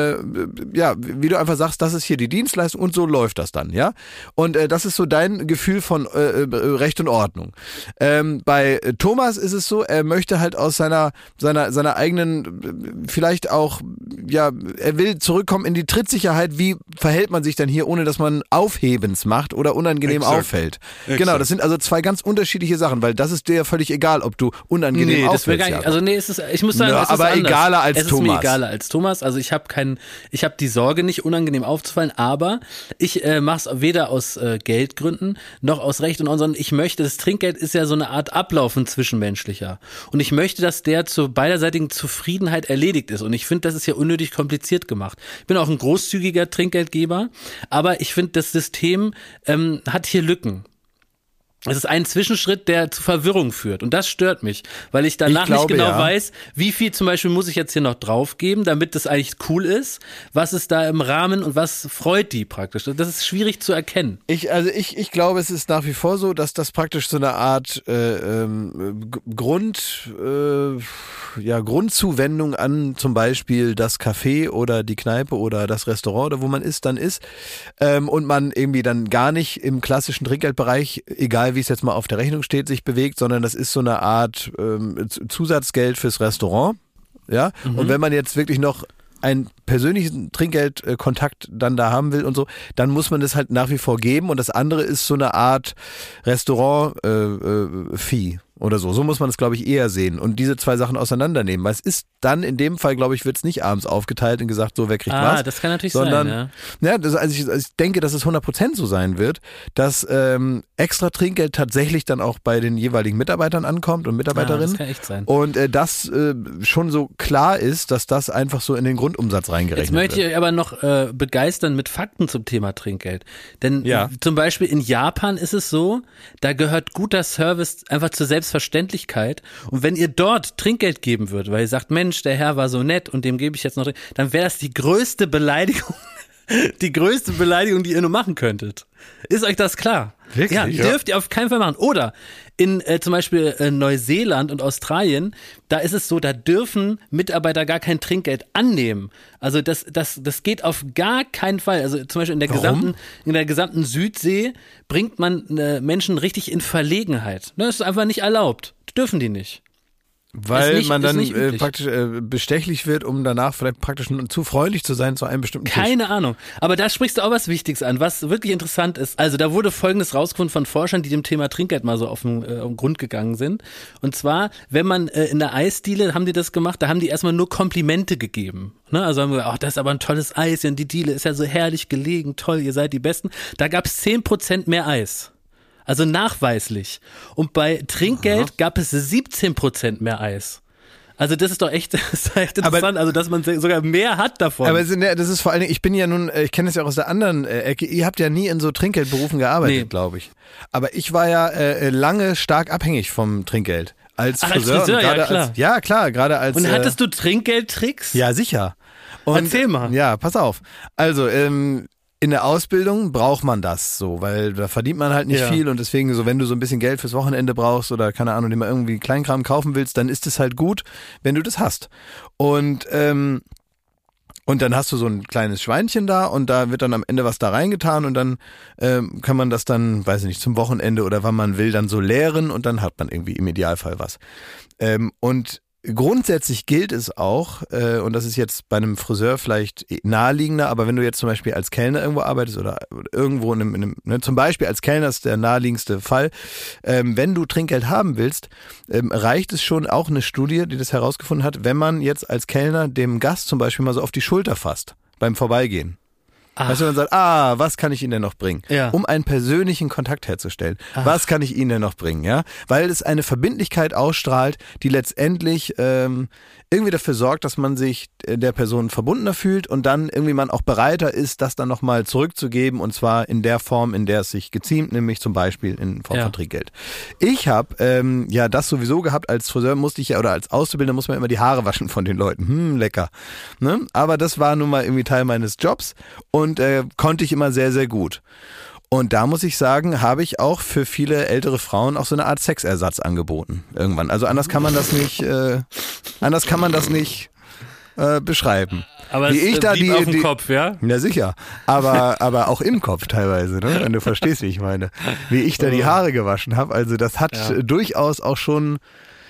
wie du einfach sagst, das ist hier die Dienstleistung und so läuft das dann, ja? Und das ist so dein Gefühl von Recht und Ordnung. Bei Thomas ist es so, er möchte halt aus seiner eigenen, vielleicht auch, ja, er will zurückkommen in die Trittsicherheit, wie verhält man sich dann hier, ohne dass man Aufhebens macht oder unangenehm Exakt. auffällt. Exakt. Genau, das sind also zwei ganz unterschiedliche Sachen, weil das ist dir ja völlig egal, ob du unangenehm Nee, das wäre auffällst. gar nicht. Jakob. Also nee, ich muss sagen, Ja, es ist aber anders. egaler als es ist Thomas. mir egaler als Thomas. Also ich habe die Sorge, nicht unangenehm aufzufallen, aber ich mache es weder aus Geldgründen noch aus Recht und Ordnung, sondern ich möchte, das Trinkgeld ist ja so eine Art Ablaufen zwischenmenschlicher. Und ich möchte, dass der zur beiderseitigen Zufriedenheit erledigt ist. Und ich finde, das ist ja unnötig kompliziert gemacht. Ich bin auch ein großzügiger Trinkgeldgeber, aber ich finde, das System hat hier Lücken. Es ist ein Zwischenschritt, der zu Verwirrung führt. Und das stört mich, weil ich danach Ich glaube, nicht genau ja. weiß, wie viel zum Beispiel muss ich jetzt hier noch draufgeben, damit das eigentlich cool ist. Was ist da im Rahmen und was freut die praktisch? Das ist schwierig zu erkennen. Ich glaube, es ist nach wie vor so, dass das praktisch so eine Art Grundzuwendung an zum Beispiel das Café oder die Kneipe oder das Restaurant oder wo man ist, dann ist und man irgendwie dann gar nicht im klassischen Trinkgeldbereich, egal wie es jetzt mal auf der Rechnung steht, sich bewegt, sondern das ist so eine Art Zusatzgeld fürs Restaurant. Ja, und wenn man jetzt wirklich noch einen persönlichen Trinkgeldkontakt dann da haben will und so, dann muss man das halt nach wie vor geben und das andere ist so eine Art Restaurant-Fee oder so. So muss man es, glaube ich, eher sehen und diese zwei Sachen auseinandernehmen, weil es ist dann in dem Fall, glaube ich, wird es nicht abends aufgeteilt und gesagt, so, wer kriegt was. Das kann natürlich sondern, sein, ja. Ja, also ich denke, dass es 100% so sein wird, dass extra Trinkgeld tatsächlich dann auch bei den jeweiligen Mitarbeitern ankommt und Mitarbeiterinnen. Das kann echt sein. Und das schon so klar ist, dass das einfach so in den Grundumsatz reingerechnet Jetzt möchte wird. ich aber noch begeistern mit Fakten zum Thema Trinkgeld. Denn Ja. zum Beispiel in Japan ist es so, da gehört guter Service einfach zur Selbstverständlichkeit. Und wenn ihr dort Trinkgeld geben würdet, weil ihr sagt, Mensch, der Herr war so nett und dem gebe ich jetzt noch, dann wäre das die größte Beleidigung, die ihr nur machen könntet. Ist euch das klar? Wirklich? Ja, Ja. dürft ihr auf keinen Fall machen. Oder in zum Beispiel Neuseeland und Australien, da ist es so, da dürfen Mitarbeiter gar kein Trinkgeld annehmen. Also das geht auf gar keinen Fall. Also zum Beispiel in der gesamten Südsee bringt man Menschen richtig in Verlegenheit. Das ist einfach nicht erlaubt. Dürfen die nicht. Weil Ist nicht- man ist dann nicht üblich. praktisch bestechlich wird, um danach vielleicht praktisch zu freundlich zu sein zu einem bestimmten Tisch. Keine Ahnung. Aber da sprichst du auch was Wichtiges an, was wirklich interessant ist. Also da wurde Folgendes rausgefunden von Forschern, die dem Thema Trinkgeld mal so auf den Grund gegangen sind. Und zwar, wenn man in der Eisdiele, haben die das gemacht, da haben die erstmal nur Komplimente gegeben. Ne? Also haben wir gesagt, ach, das ist aber ein tolles Eis, und die Diele ist ja so herrlich gelegen, toll, ihr seid die Besten. Da gab es 10% mehr Eis. Also nachweislich. Und bei Trinkgeld gab es 17% mehr Eis. Also das ist doch echt interessant, also dass man sogar mehr hat davon. Aber das ist vor allen Dingen, ich kenne das ja auch aus der anderen Ecke, ihr habt ja nie in so Trinkgeldberufen gearbeitet, glaube ich. Aber ich war ja lange stark abhängig vom Trinkgeld. Als Friseur, ja, gerade klar. Ja, klar, gerade als... Und hattest du Trinkgeldtricks? Ja, sicher. Und, Erzähl mal. Ja, pass auf. Also, in der Ausbildung braucht man das so, weil da verdient man halt nicht Ja. viel und deswegen so, wenn du so ein bisschen Geld fürs Wochenende brauchst oder keine Ahnung, dir mal irgendwie Kleinkram kaufen willst, dann ist es halt gut, wenn du das hast. Und Und dann hast du so ein kleines Schweinchen da und da wird dann am Ende was da reingetan und dann kann man das dann, weiß ich nicht, zum Wochenende oder wann man will, dann so leeren und dann hat man irgendwie im Idealfall was. Und grundsätzlich gilt es auch, und das ist jetzt bei einem Friseur vielleicht naheliegender, aber wenn du jetzt zum Beispiel als Kellner irgendwo arbeitest oder irgendwo in einem zum Beispiel als Kellner ist der naheliegendste Fall, wenn du Trinkgeld haben willst, reicht es schon auch eine Studie, die das herausgefunden hat, wenn man jetzt als Kellner dem Gast zum Beispiel mal so auf die Schulter fasst beim Vorbeigehen. Weißt du, man sagt, was kann ich Ihnen denn noch bringen? Ja. Um einen persönlichen Kontakt herzustellen. Was kann ich Ihnen denn noch bringen? Ja, weil es eine Verbindlichkeit ausstrahlt, die letztendlich irgendwie dafür sorgt, dass man sich der Person verbundener fühlt und dann irgendwie man auch bereiter ist, das dann nochmal zurückzugeben und zwar in der Form, in der es sich geziemt, nämlich zum Beispiel in Form von Trinkgeld. Ich habe das sowieso gehabt, als Friseur musste ich ja, oder als Auszubildender muss man immer die Haare waschen von den Leuten. Lecker. Ne? Aber das war nun mal irgendwie Teil meines Jobs und konnte ich immer sehr, sehr gut. Und da muss ich sagen, habe ich auch für viele ältere Frauen auch so eine Art Sexersatz angeboten irgendwann. Also anders kann man das nicht beschreiben. Aber wie es ich da blieb auf dem Kopf, ja? Ja, sicher. Aber auch im Kopf teilweise, ne? Wenn du verstehst, wie ich meine. Wie ich da die Haare gewaschen habe. Also das hat durchaus auch schon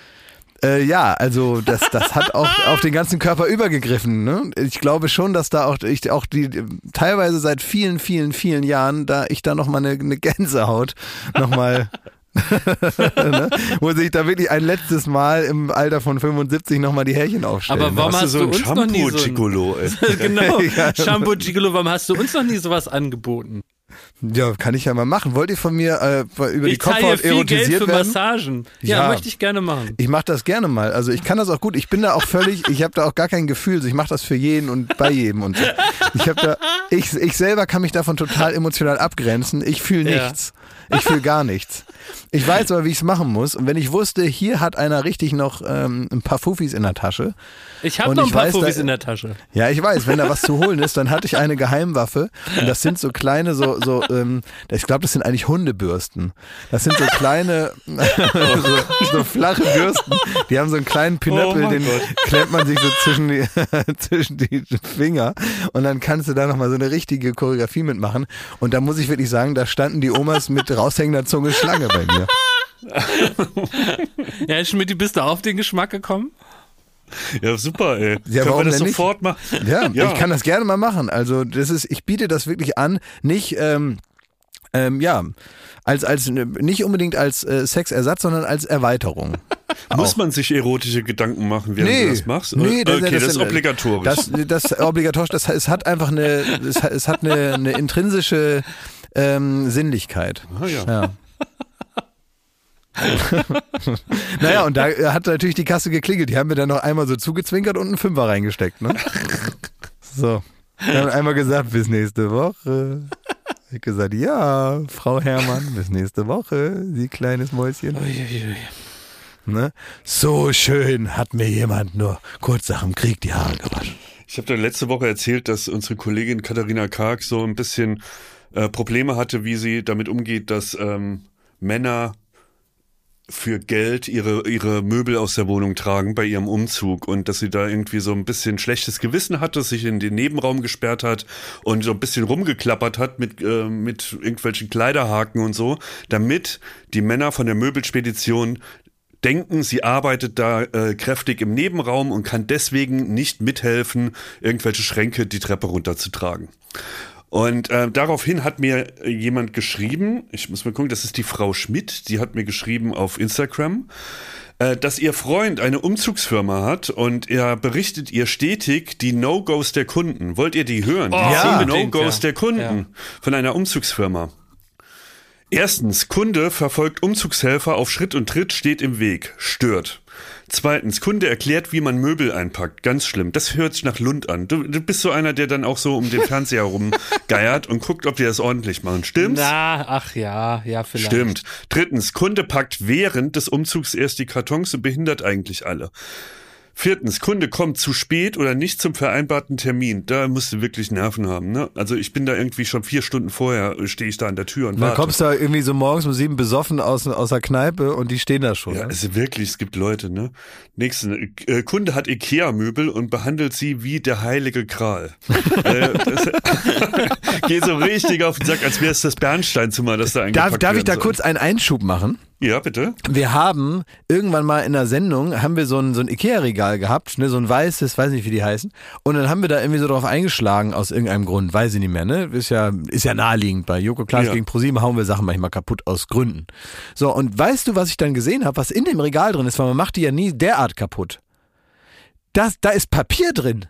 also das hat auch auf den ganzen Körper übergegriffen. Ne? Ich glaube schon, dass da auch die teilweise seit vielen, vielen, vielen Jahren, da ich da nochmal eine Gänsehaut nochmal ne? Wo sich da wirklich ein letztes Mal im Alter von 75 nochmal die Härchen aufstellen. Aber warum hast du uns noch nie so Shampoo-Gigolo, genau, Shampoo-Gigolo, warum hast du uns noch nie sowas angeboten? Ja, kann ich ja mal machen. Wollt ihr von mir über die Kopfhaut viel erotisiert Geld für werden? Massagen. Ja, möchte ich gerne machen. Ich mache das gerne mal. Also ich kann das auch gut. Ich bin da auch ich habe da auch gar kein Gefühl. Ich mache das für jeden und bei jedem und so. Ich selber kann mich davon total emotional abgrenzen. Ich fühle nichts. Ich fühle gar nichts. Ich weiß aber, wie ich es machen muss. Und wenn ich wusste, hier hat einer richtig noch ein paar Fuffis in der Tasche. Ich habe noch ein paar Fuffis in der Tasche. Ja, ich weiß, wenn da was zu holen ist, dann hatte ich eine Geheimwaffe. Und das sind so kleine, ich glaube, das sind eigentlich Hundebürsten. Das sind so kleine, so flache Bürsten. Die haben so einen kleinen Pinöppel, den klemmt man sich so zwischen die Finger. Und dann kannst du da nochmal so eine richtige Choreografie mitmachen. Und da muss ich wirklich sagen, da standen die Omas mit raushängender Zunge Schlange bei mir. Ja, Schmidt, bist du auf den Geschmack gekommen? Ja, super, ey. Ja, können wir das sofort machen? Ja, ich kann das gerne mal machen. Also ich biete das wirklich an, nicht nicht unbedingt als Sexersatz, sondern als Erweiterung. Muss man sich erotische Gedanken machen, während du das machst? Nee, das ist obligatorisch. Das obligatorisch, es hat einfach eine intrinsische Sinnlichkeit. Ja. Naja, und da hat natürlich die Kasse geklingelt. Die haben mir dann noch einmal so zugezwinkert und einen Fünfer reingesteckt. Ne? So. Dann haben einmal gesagt, bis nächste Woche. Ich habe gesagt, ja, Frau Herrmann, bis nächste Woche, Sie kleines Mäuschen. Ne? So schön hat mir jemand nur kurz nach dem Krieg die Haare gewaschen. Ich habe da letzte Woche erzählt, dass unsere Kollegin Katharina Karg so ein bisschen Probleme hatte, wie sie damit umgeht, dass Männer für Geld ihre Möbel aus der Wohnung tragen bei ihrem Umzug und dass sie da irgendwie so ein bisschen schlechtes Gewissen hatte, sich in den Nebenraum gesperrt hat und so ein bisschen rumgeklappert hat mit irgendwelchen Kleiderhaken und so, damit die Männer von der Möbelspedition denken, sie arbeitet da kräftig im Nebenraum und kann deswegen nicht mithelfen, irgendwelche Schränke die Treppe runterzutragen. Und daraufhin hat mir jemand geschrieben, ich muss mal gucken, das ist die Frau Schmidt, die hat mir geschrieben auf Instagram, dass ihr Freund eine Umzugsfirma hat und er berichtet ihr stetig die No-Gos der Kunden. Wollt ihr die hören? Die No-Gos der Kunden von einer Umzugsfirma. Erstens, Kunde verfolgt Umzugshelfer auf Schritt und Tritt, steht im Weg, stört. Zweitens, Kunde erklärt, wie man Möbel einpackt. Ganz schlimm. Das hört sich nach Lund an. Du bist so einer, der dann auch so um den Fernseher rumgeiert und guckt, ob die das ordentlich machen. Stimmt's? Ja, vielleicht. Stimmt. Drittens, Kunde packt während des Umzugs erst die Kartons und behindert eigentlich alle. 4. Kunde kommt zu spät oder nicht zum vereinbarten Termin. Da musst du wirklich Nerven haben, ne? Also ich bin da irgendwie schon 4 Stunden vorher, stehe ich da an der Tür und dann warte. kommst du da irgendwie so morgens um 7 besoffen aus der Kneipe und die stehen da schon. Ja, ne? es ist wirklich, es gibt Leute, ne? Nächsten, Kunde hat Ikea-Möbel und behandelt sie wie der heilige Gral. Geht so richtig auf den Sack, als wäre es das Bernsteinzimmer, das da eingepackt Darf ich da soll. kurz einen Einschub machen? Ja, bitte. Wir haben irgendwann mal in der Sendung, so ein Ikea-Regal gehabt, ne, so ein weißes, weiß nicht wie die heißen, und dann haben wir da irgendwie so drauf eingeschlagen aus irgendeinem Grund, weiß ich nicht mehr, ne, ist ja naheliegend, bei Joko Klaas gegen ProSieben hauen wir Sachen manchmal kaputt aus Gründen. So, und weißt du, was ich dann gesehen habe, was in dem Regal drin ist, weil man macht die ja nie derart kaputt. Da ist Papier drin.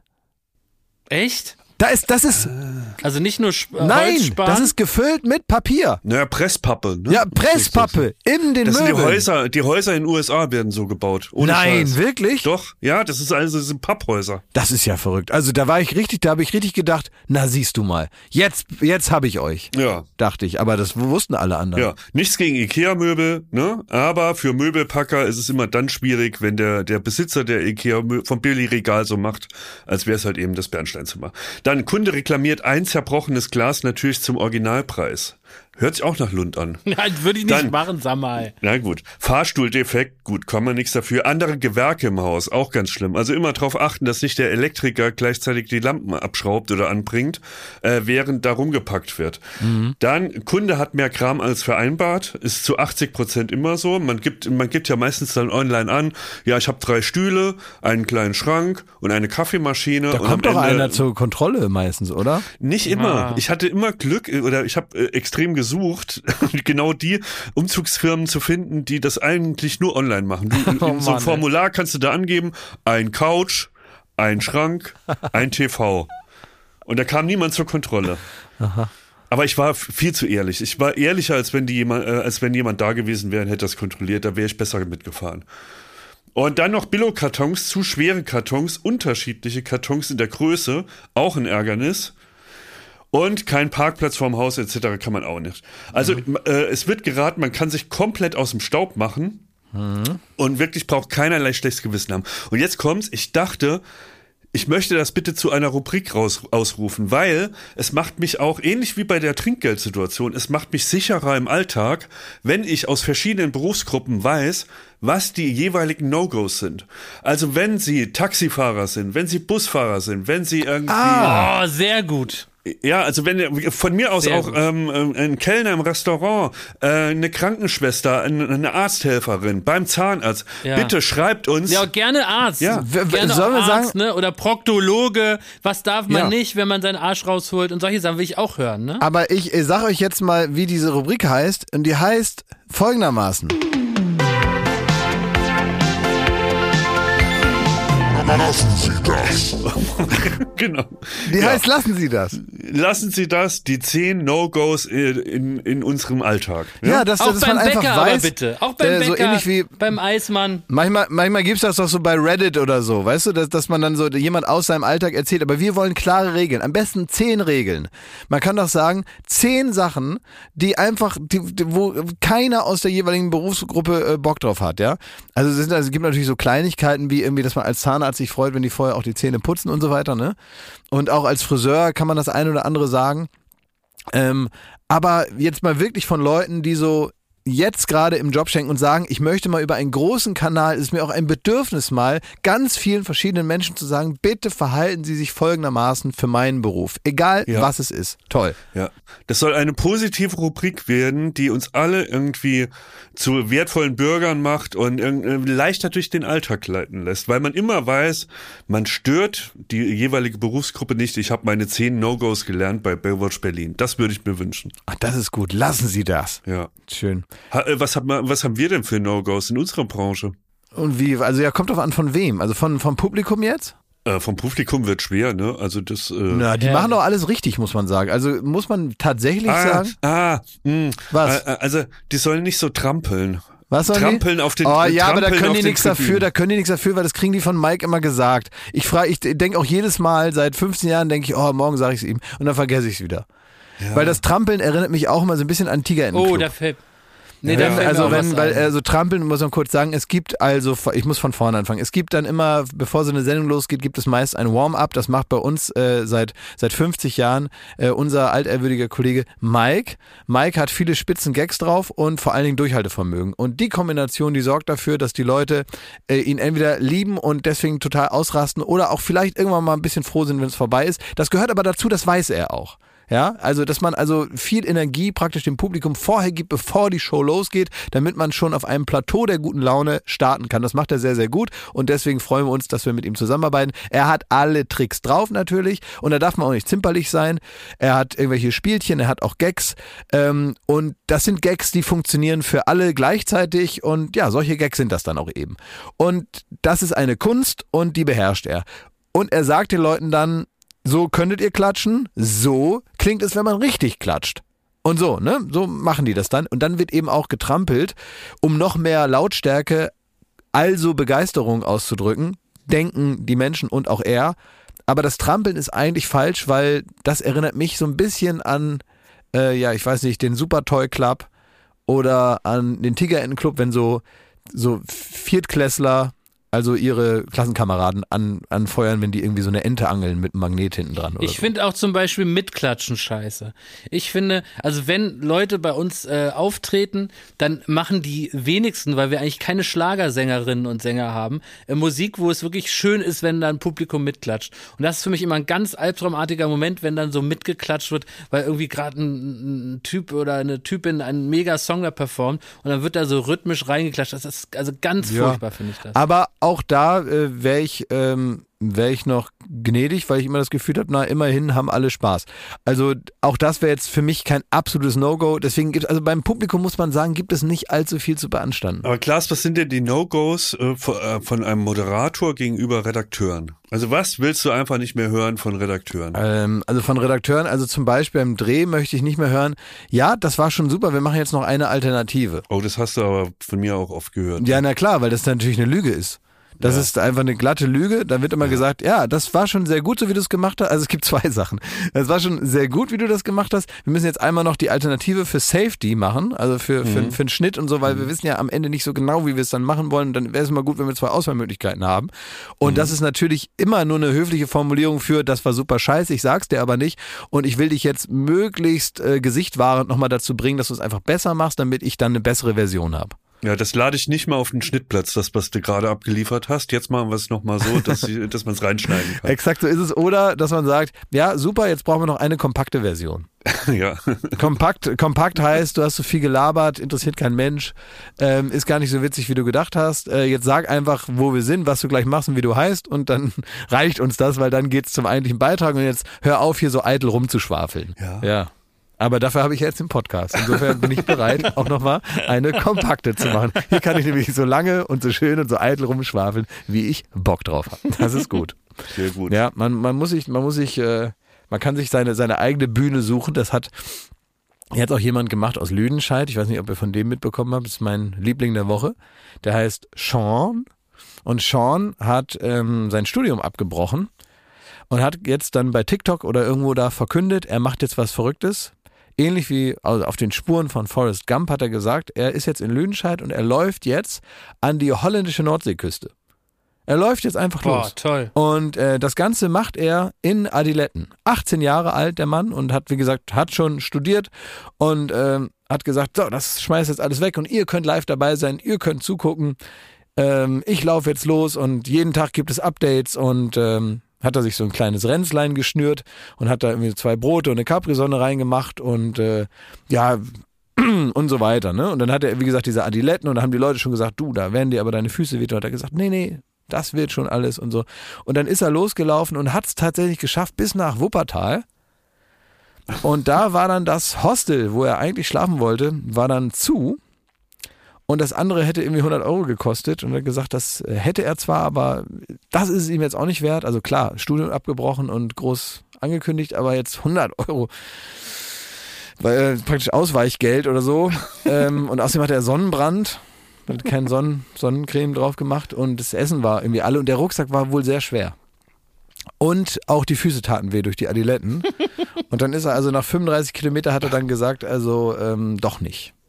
Echt? Das ist, Also nicht nur nein, Holzspan? das ist gefüllt mit Papier. Naja, Presspappe, ne? Ja, Presspappe in den Das sind Möbeln. die Häuser in den USA werden so gebaut. Ohne Nein, Scheiß. wirklich? Doch, ja, das sind Papphäuser. Das ist ja verrückt. Also da habe ich richtig gedacht, na siehst du mal, jetzt habe ich euch. Ja. Dachte ich, aber das wussten alle anderen. Ja, nichts gegen Ikea-Möbel, ne? Aber für Möbelpacker ist es immer dann schwierig, wenn der Besitzer der Ikea vom Billigregal so macht, als wäre es halt eben das Bernsteinzimmer. Dann Kunde reklamiert ein zerbrochenes Glas natürlich zum Originalpreis. Hört sich auch nach Lund an. Nein, würde ich nicht machen, sag mal. Na gut. Fahrstuhldefekt, gut, kann man nichts dafür. Andere Gewerke im Haus, auch ganz schlimm. Also immer darauf achten, dass nicht der Elektriker gleichzeitig die Lampen abschraubt oder anbringt, während da rumgepackt wird. Mhm. Dann, Kunde hat mehr Kram als vereinbart, ist zu 80% immer so. Man gibt ja meistens dann online an, ja, ich habe 3 Stühle, einen kleinen Schrank und eine Kaffeemaschine. Da kommt doch einer zur Kontrolle meistens, oder? Nicht immer. Ah. Ich hatte immer Glück oder ich habe extrem gesucht, genau die Umzugsfirmen zu finden, die das eigentlich nur online machen. In so ein Formular kannst du da angeben, ein Couch, ein Schrank, ein TV. Und da kam niemand zur Kontrolle. Aha. Aber ich war viel zu ehrlich. Ich war ehrlicher, als wenn jemand da gewesen wäre und hätte das kontrolliert. Da wäre ich besser mitgefahren. Und dann noch Billo-Kartons, zu schwere Kartons, unterschiedliche Kartons in der Größe, auch ein Ärgernis. Und kein Parkplatz vorm Haus etc. kann man auch nicht. Also es wird geraten, man kann sich komplett aus dem Staub machen und wirklich braucht keinerlei schlechtes Gewissen haben. Und jetzt kommt's, ich dachte, ich möchte das bitte zu einer Rubrik ausrufen, weil es macht mich auch, ähnlich wie bei der Trinkgeldsituation, es macht mich sicherer im Alltag, wenn ich aus verschiedenen Berufsgruppen weiß, was die jeweiligen No-Gos sind. Also wenn Sie Taxifahrer sind, wenn Sie Busfahrer sind, wenn Sie irgendwie... Oh, sehr gut. Ja, also wenn von mir aus Sehr auch gut. ein Kellner im Restaurant, eine Krankenschwester, eine Arzthelferin beim Zahnarzt, Ja. bitte schreibt uns. Ja, gerne Arzt. Ja. Gerne Sollen wir auch Arzt, sagen- ne? Oder Proktologe. Was darf man Ja. nicht, wenn man seinen Arsch rausholt? Und solche Sachen will ich auch hören, ne? Aber ich sage euch jetzt mal, wie diese Rubrik heißt. Und die heißt folgendermaßen. Lassen Sie das. Genau. Die Ja. heißt, lassen Sie das. Lassen Sie das, die 10 No-Gos in unserem Alltag. Ja, dass Auch man beim einfach Bäcker, weiß. aber bitte. Auch beim Bäcker, so ähnlich wie beim Eismann. Manchmal gibt's das doch so bei Reddit oder so, weißt du, dass man dann so jemand aus seinem Alltag erzählt, aber wir wollen klare Regeln, am besten 10 Regeln. Man kann doch sagen, 10 Sachen, die einfach, wo keiner aus der jeweiligen Berufsgruppe Bock drauf hat, ja. Also es gibt natürlich so Kleinigkeiten wie irgendwie, dass man als Zahnarzt sich freut, wenn die vorher auch die Zähne putzen und so weiter, ne? Und auch als Friseur kann man das ein oder andere sagen. Aber jetzt mal wirklich von Leuten, die so jetzt gerade im Job schenken und sagen, ich möchte mal über einen großen Kanal, es ist mir auch ein Bedürfnis mal, ganz vielen verschiedenen Menschen zu sagen, bitte verhalten Sie sich folgendermaßen für meinen Beruf. Egal, was es ist. Toll. Ja, das soll eine positive Rubrik werden, die uns alle irgendwie zu wertvollen Bürgern macht und leichter durch den Alltag leiten lässt, weil man immer weiß, man stört die jeweilige Berufsgruppe nicht. Ich habe meine 10 No-Gos gelernt bei Baywatch Berlin. Das würde ich mir wünschen. Ach, das ist gut. Lassen Sie das. Ja. Schön. Was haben wir denn für No-Gos in unserer Branche? Und wie? Also ja, kommt drauf an, von wem? Also vom Publikum jetzt? Vom Publikum wird schwer, ne? Also das. Na, die machen doch alles richtig, muss man sagen. Also muss man tatsächlich sagen. Was? Also die sollen nicht so trampeln. Was sollen Trampeln die? auf den Oh ja, aber da Trampeln können auf die den nichts dafür, Tribünen. weil das kriegen die von Mike immer gesagt. Ich denke auch jedes Mal, seit 15 Jahren denke ich, oh, morgen sage ich es ihm und dann vergesse ich es wieder. Ja. Weil das Trampeln erinnert mich auch mal so ein bisschen an Tiger in den Oh, Club. da fällt. Nee, da fällt mir auch was ein. Trampeln muss man kurz sagen, es gibt also, ich muss von vorne anfangen, es gibt dann immer, bevor so eine Sendung losgeht, gibt es meist ein Warm-up, das macht bei uns seit 50 Jahren unser altehrwürdiger Kollege Mike. Mike hat viele spitzen Gags drauf und vor allen Dingen Durchhaltevermögen. Und die Kombination, die sorgt dafür, dass die Leute ihn entweder lieben und deswegen total ausrasten oder auch vielleicht irgendwann mal ein bisschen froh sind, wenn es vorbei ist. Das gehört aber dazu, das weiß er auch. Ja, also dass man also viel Energie praktisch dem Publikum vorher gibt, bevor die Show losgeht, damit man schon auf einem Plateau der guten Laune starten kann. Das macht er sehr, sehr gut und deswegen freuen wir uns, dass wir mit ihm zusammenarbeiten. Er hat alle Tricks drauf natürlich und da darf man auch nicht zimperlich sein. Er hat irgendwelche Spielchen, er hat auch Gags und das sind Gags, die funktionieren für alle gleichzeitig und ja, solche Gags sind das dann auch eben. Und das ist eine Kunst und die beherrscht er. Und er sagt den Leuten dann, so könntet ihr klatschen, so klingt es, wenn man richtig klatscht. Und so, ne? So machen die das dann. Und dann wird eben auch getrampelt, um noch mehr Lautstärke, also Begeisterung auszudrücken, denken die Menschen und auch er. Aber das Trampeln ist eigentlich falsch, weil das erinnert mich so ein bisschen an, ich weiß nicht, den Super Toy Club oder an den Tigerentenclub, wenn so Viertklässler also ihre Klassenkameraden anfeuern, wenn die irgendwie so eine Ente angeln mit einem Magnet hinten dran. Oder ich finde auch zum Beispiel Mitklatschen scheiße. Ich finde, also wenn Leute bei uns auftreten, dann machen die wenigsten, weil wir eigentlich keine Schlagersängerinnen und Sänger haben, Musik, wo es wirklich schön ist, wenn da ein Publikum mitklatscht. Und das ist für mich immer ein ganz albtraumartiger Moment, wenn dann so mitgeklatscht wird, weil irgendwie gerade ein Typ oder eine Typin einen Mega-Song da performt und dann wird da so rhythmisch reingeklatscht. Das ist also ganz furchtbar, finde ich das. Aber auch da wäre ich noch gnädig, weil ich immer das Gefühl habe, na, immerhin haben alle Spaß. Also auch das wäre jetzt für mich kein absolutes No-Go. Deswegen also beim Publikum muss man sagen, gibt es nicht allzu viel zu beanstanden. Aber Klaas, was sind denn die No-Gos von einem Moderator gegenüber Redakteuren? Also was willst du einfach nicht mehr hören von Redakteuren? Also von Redakteuren, also zum Beispiel beim Dreh möchte ich nicht mehr hören, ja, das war schon super, wir machen jetzt noch eine Alternative. Oh, das hast du aber von mir auch oft gehört. Ja, na klar, weil das natürlich eine Lüge ist. Das ist einfach eine glatte Lüge. Da wird immer gesagt, ja, das war schon sehr gut, so wie du es gemacht hast. Also es gibt zwei Sachen. Es war schon sehr gut, wie du das gemacht hast. Wir müssen jetzt einmal noch die Alternative für Safety machen, also für einen Schnitt und so, weil wir wissen ja am Ende nicht so genau, wie wir es dann machen wollen. Dann wäre es mal gut, wenn wir zwei Auswahlmöglichkeiten haben. Und das ist natürlich immer nur eine höfliche Formulierung für, das war super scheiße, ich sag's dir aber nicht. Und ich will dich jetzt möglichst gesichtwahrend nochmal dazu bringen, dass du es einfach besser machst, damit ich dann eine bessere Version habe. Ja, das lade ich nicht mal auf den Schnittplatz, das, was du gerade abgeliefert hast. Jetzt machen wir es nochmal so, dass man es reinschneiden kann. Exakt so ist es. Oder, dass man sagt, ja, super, jetzt brauchen wir noch eine kompakte Version. Ja. Kompakt heißt, du hast so viel gelabert, interessiert kein Mensch, ist gar nicht so witzig, wie du gedacht hast. Jetzt sag einfach, wo wir sind, was du gleich machst und wie du heißt und dann reicht uns das, weil dann geht's zum eigentlichen Beitrag und jetzt hör auf, hier so eitel rumzuschwafeln. Ja. Aber dafür habe ich jetzt den Podcast. Insofern bin ich bereit, auch nochmal eine kompakte zu machen. Hier kann ich nämlich so lange und so schön und so eitel rumschwafeln, wie ich Bock drauf habe. Das ist gut. Sehr gut. Ja, man kann sich seine eigene Bühne suchen. Das hat jetzt auch jemand gemacht aus Lüdenscheid. Ich weiß nicht, ob ihr von dem mitbekommen habt. Das ist mein Liebling der Woche. Der heißt Sean. Und Sean hat sein Studium abgebrochen und hat jetzt dann bei TikTok oder irgendwo da verkündet, er macht jetzt was Verrücktes. Ähnlich wie also auf den Spuren von Forrest Gump hat er gesagt, er ist jetzt in Lüdenscheid und er läuft jetzt an die holländische Nordseeküste. Er läuft jetzt einfach los. Toll. Und das Ganze macht er in Adiletten. 18 Jahre alt der Mann und hat, wie gesagt, hat schon studiert und hat gesagt, so, das schmeißt jetzt alles weg und ihr könnt live dabei sein, ihr könnt zugucken. Ich laufe jetzt los und jeden Tag gibt es Updates und hat er sich so ein kleines Ränzlein geschnürt und hat da irgendwie 2 Brote und eine Capri-Sonne reingemacht und und so weiter. Ne? Und dann hat er, wie gesagt, diese Adiletten und da haben die Leute schon gesagt, du, da werden dir aber deine Füße wehtun. Und hat er gesagt, nee, das wird schon alles und so. Und dann ist er losgelaufen und hat es tatsächlich geschafft bis nach Wuppertal. Und da war dann das Hostel, wo er eigentlich schlafen wollte, war dann zu. Und das andere hätte irgendwie 100 € gekostet. Und er hat gesagt, das hätte er zwar, aber das ist es ihm jetzt auch nicht wert. Also klar, Studium abgebrochen und groß angekündigt, aber jetzt 100 €, weil praktisch Ausweichgeld oder so. Und außerdem hatte er Sonnenbrand, hat keine Sonnencreme drauf gemacht und das Essen war irgendwie alle. Und der Rucksack war wohl sehr schwer. Und auch die Füße taten weh durch die Adiletten. Und dann ist er also nach 35 Kilometer hat er dann gesagt, also doch nicht.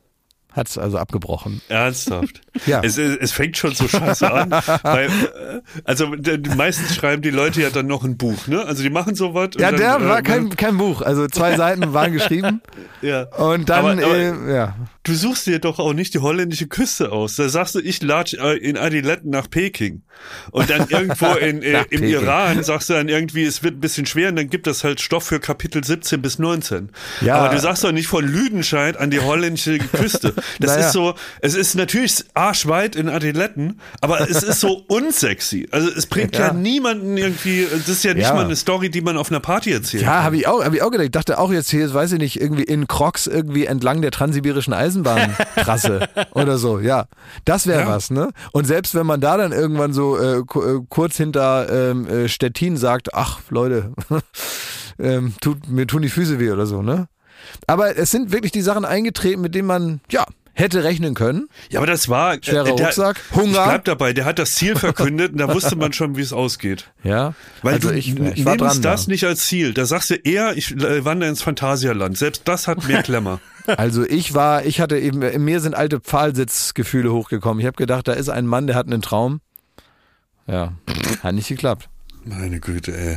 Hat's also abgebrochen. Ernsthaft? Ja. Es fängt schon so scheiße an, weil, meistens schreiben die Leute ja dann noch ein Buch, ne? Also die machen sowas. Ja, der war kein Buch. Also 2 Seiten waren geschrieben. Ja. Und dann, aber du suchst dir doch auch nicht die holländische Küste aus. Da sagst du, ich latsch in Adiletten nach Peking. Und dann irgendwo im Iran sagst du dann irgendwie, es wird ein bisschen schwer und dann gibt es halt Stoff für Kapitel 17 bis 19. Ja. Aber du sagst doch nicht von Lüdenscheid an die holländische Küste. Das ist so, es ist natürlich arschweit in Adiletten, aber es ist so unsexy. Also es bringt ja niemanden irgendwie, das ist ja nicht mal eine Story, die man auf einer Party erzählt. Ja, habe ich auch gedacht. Ich dachte auch jetzt hier, weiß ich nicht, irgendwie in Crocs irgendwie entlang der transsibirischen Eisenbahntrasse oder so. Ja, das wäre was, ne? Und selbst wenn man da dann irgendwann so kurz hinter Stettin sagt, ach Leute, mir tun die Füße weh oder so, ne? Aber es sind wirklich die Sachen eingetreten, mit denen man, hätte rechnen können. Ja, aber das war schwerer Rucksack, Hunger. Ich bleib dabei, der hat das Ziel verkündet und da wusste man schon, wie es ausgeht. Ja. Weil also du ich war dran nimmst das nicht als Ziel. Da sagst du eher, ich wandere ins Phantasialand. Selbst das hat mehr Klemmer. Also ich hatte eben, in mir sind alte Pfahlsitzgefühle hochgekommen. Ich habe gedacht, da ist ein Mann, der hat einen Traum. Ja, hat nicht geklappt. Meine Güte, ey.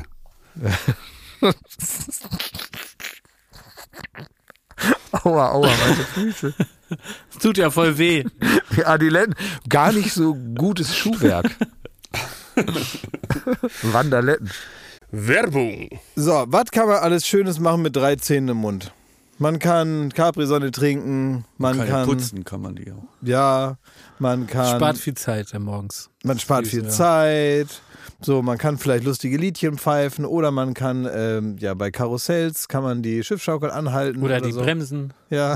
Aua, meine Füße. Das tut ja voll weh. Die Adiletten, gar nicht so gutes Schuhwerk. Wanderletten. Werbung. So, was kann man alles Schönes machen mit 3 Zähnen im Mund? Man kann Capri-Sonne trinken, man kann putzen, kann man die auch. Ja, man kann. Spart viel Zeit morgens. Man spart viel Zeit. So, man kann vielleicht lustige Liedchen pfeifen oder man kann, bei Karussells kann man die Schiffschaukel anhalten. Oder die so. Bremsen. Ja.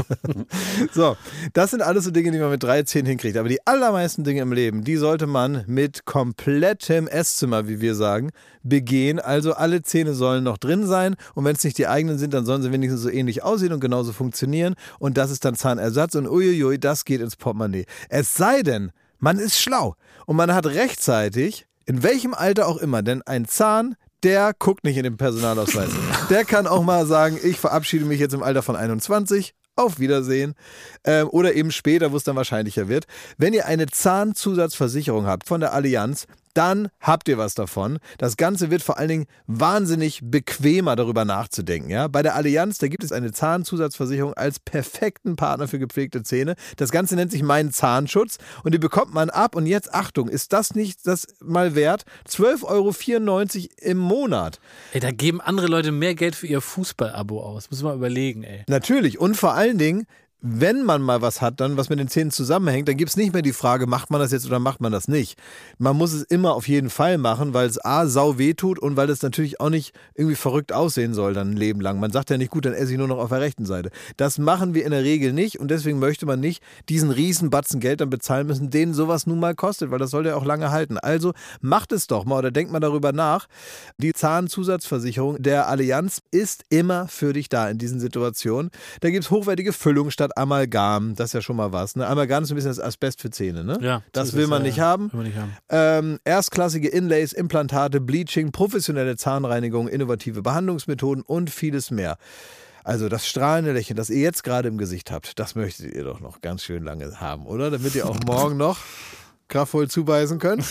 So, das sind alles so Dinge, die man mit 3 Zähnen hinkriegt. Aber die allermeisten Dinge im Leben, die sollte man mit komplettem Esszimmer, wie wir sagen, begehen. Also alle Zähne sollen noch drin sein und wenn es nicht die eigenen sind, dann sollen sie wenigstens so ähnlich aussehen und genauso funktionieren. Und das ist dann Zahnersatz und uiuiui, das geht ins Portemonnaie. Es sei denn, man ist schlau und man hat rechtzeitig, in welchem Alter auch immer, denn ein Zahn, der guckt nicht in den Personalausweis. Der kann auch mal sagen, ich verabschiede mich jetzt im Alter von 21, auf Wiedersehen. Oder eben später, wo es dann wahrscheinlicher wird. Wenn ihr eine Zahnzusatzversicherung habt von der Allianz, dann habt ihr was davon. Das Ganze wird vor allen Dingen wahnsinnig bequemer, darüber nachzudenken. Ja? Bei der Allianz, da gibt es eine Zahnzusatzversicherung als perfekten Partner für gepflegte Zähne. Das Ganze nennt sich Mein Zahnschutz und die bekommt man ab. Und jetzt, Achtung, ist das nicht das mal wert? 12,94 € im Monat. Ey, da geben andere Leute mehr Geld für ihr Fußball-Abo aus. Muss man überlegen, ey. Natürlich. Und vor allen Dingen, wenn man mal was hat, dann was mit den Zähnen zusammenhängt, dann gibt es nicht mehr die Frage, macht man das jetzt oder macht man das nicht. Man muss es immer auf jeden Fall machen, weil es A, sau weh tut und weil es natürlich auch nicht irgendwie verrückt aussehen soll dann ein Leben lang. Man sagt ja nicht, gut, dann esse ich nur noch auf der rechten Seite. Das machen wir in der Regel nicht und deswegen möchte man nicht diesen riesen Batzen Geld dann bezahlen müssen, den sowas nun mal kostet, weil das soll ja auch lange halten. Also macht es doch mal oder denkt mal darüber nach. Die Zahnzusatzversicherung der Allianz ist immer für dich da in diesen Situationen. Da gibt es hochwertige Füllung statt Amalgam, das ist ja schon mal was. Ne? Amalgam ist ein bisschen das Asbest für Zähne, ne? Ja, das will man nicht haben. Erstklassige Inlays, Implantate, Bleaching, professionelle Zahnreinigung, innovative Behandlungsmethoden und vieles mehr. Also das strahlende Lächeln, das ihr jetzt gerade im Gesicht habt, das möchtet ihr doch noch ganz schön lange haben, oder? Damit ihr auch morgen noch kraftvoll zubeißen könnt.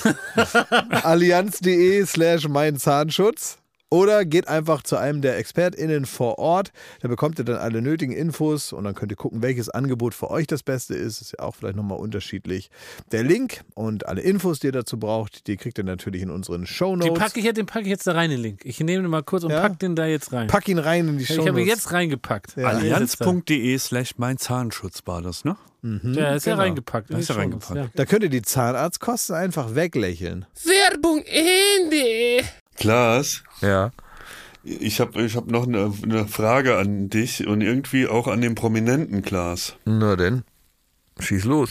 allianz.de/meinzahnschutz. Oder geht einfach zu einem der ExpertInnen vor Ort. Da bekommt ihr dann alle nötigen Infos und dann könnt ihr gucken, welches Angebot für euch das Beste ist. Ist ja auch vielleicht nochmal unterschiedlich. Der Link und alle Infos, die ihr dazu braucht, die kriegt ihr natürlich in unseren Shownotes. Den packe ich jetzt da rein, den Link. Ich nehme den mal kurz und pack den da jetzt rein. Pack ihn rein in die Shownotes. Ich habe ihn jetzt reingepackt. Ja. Allianz.de/meinzahnschutz war das, ne? Ja, ist ja reingepackt. Ist ja reingepackt. Ja. Da könnt ihr die Zahnarztkosten einfach weglächeln. Werbung Ende. Klaas? Ja. Ich hab noch eine Frage an dich und irgendwie auch an den Prominenten, Klaas. Na denn, schieß los.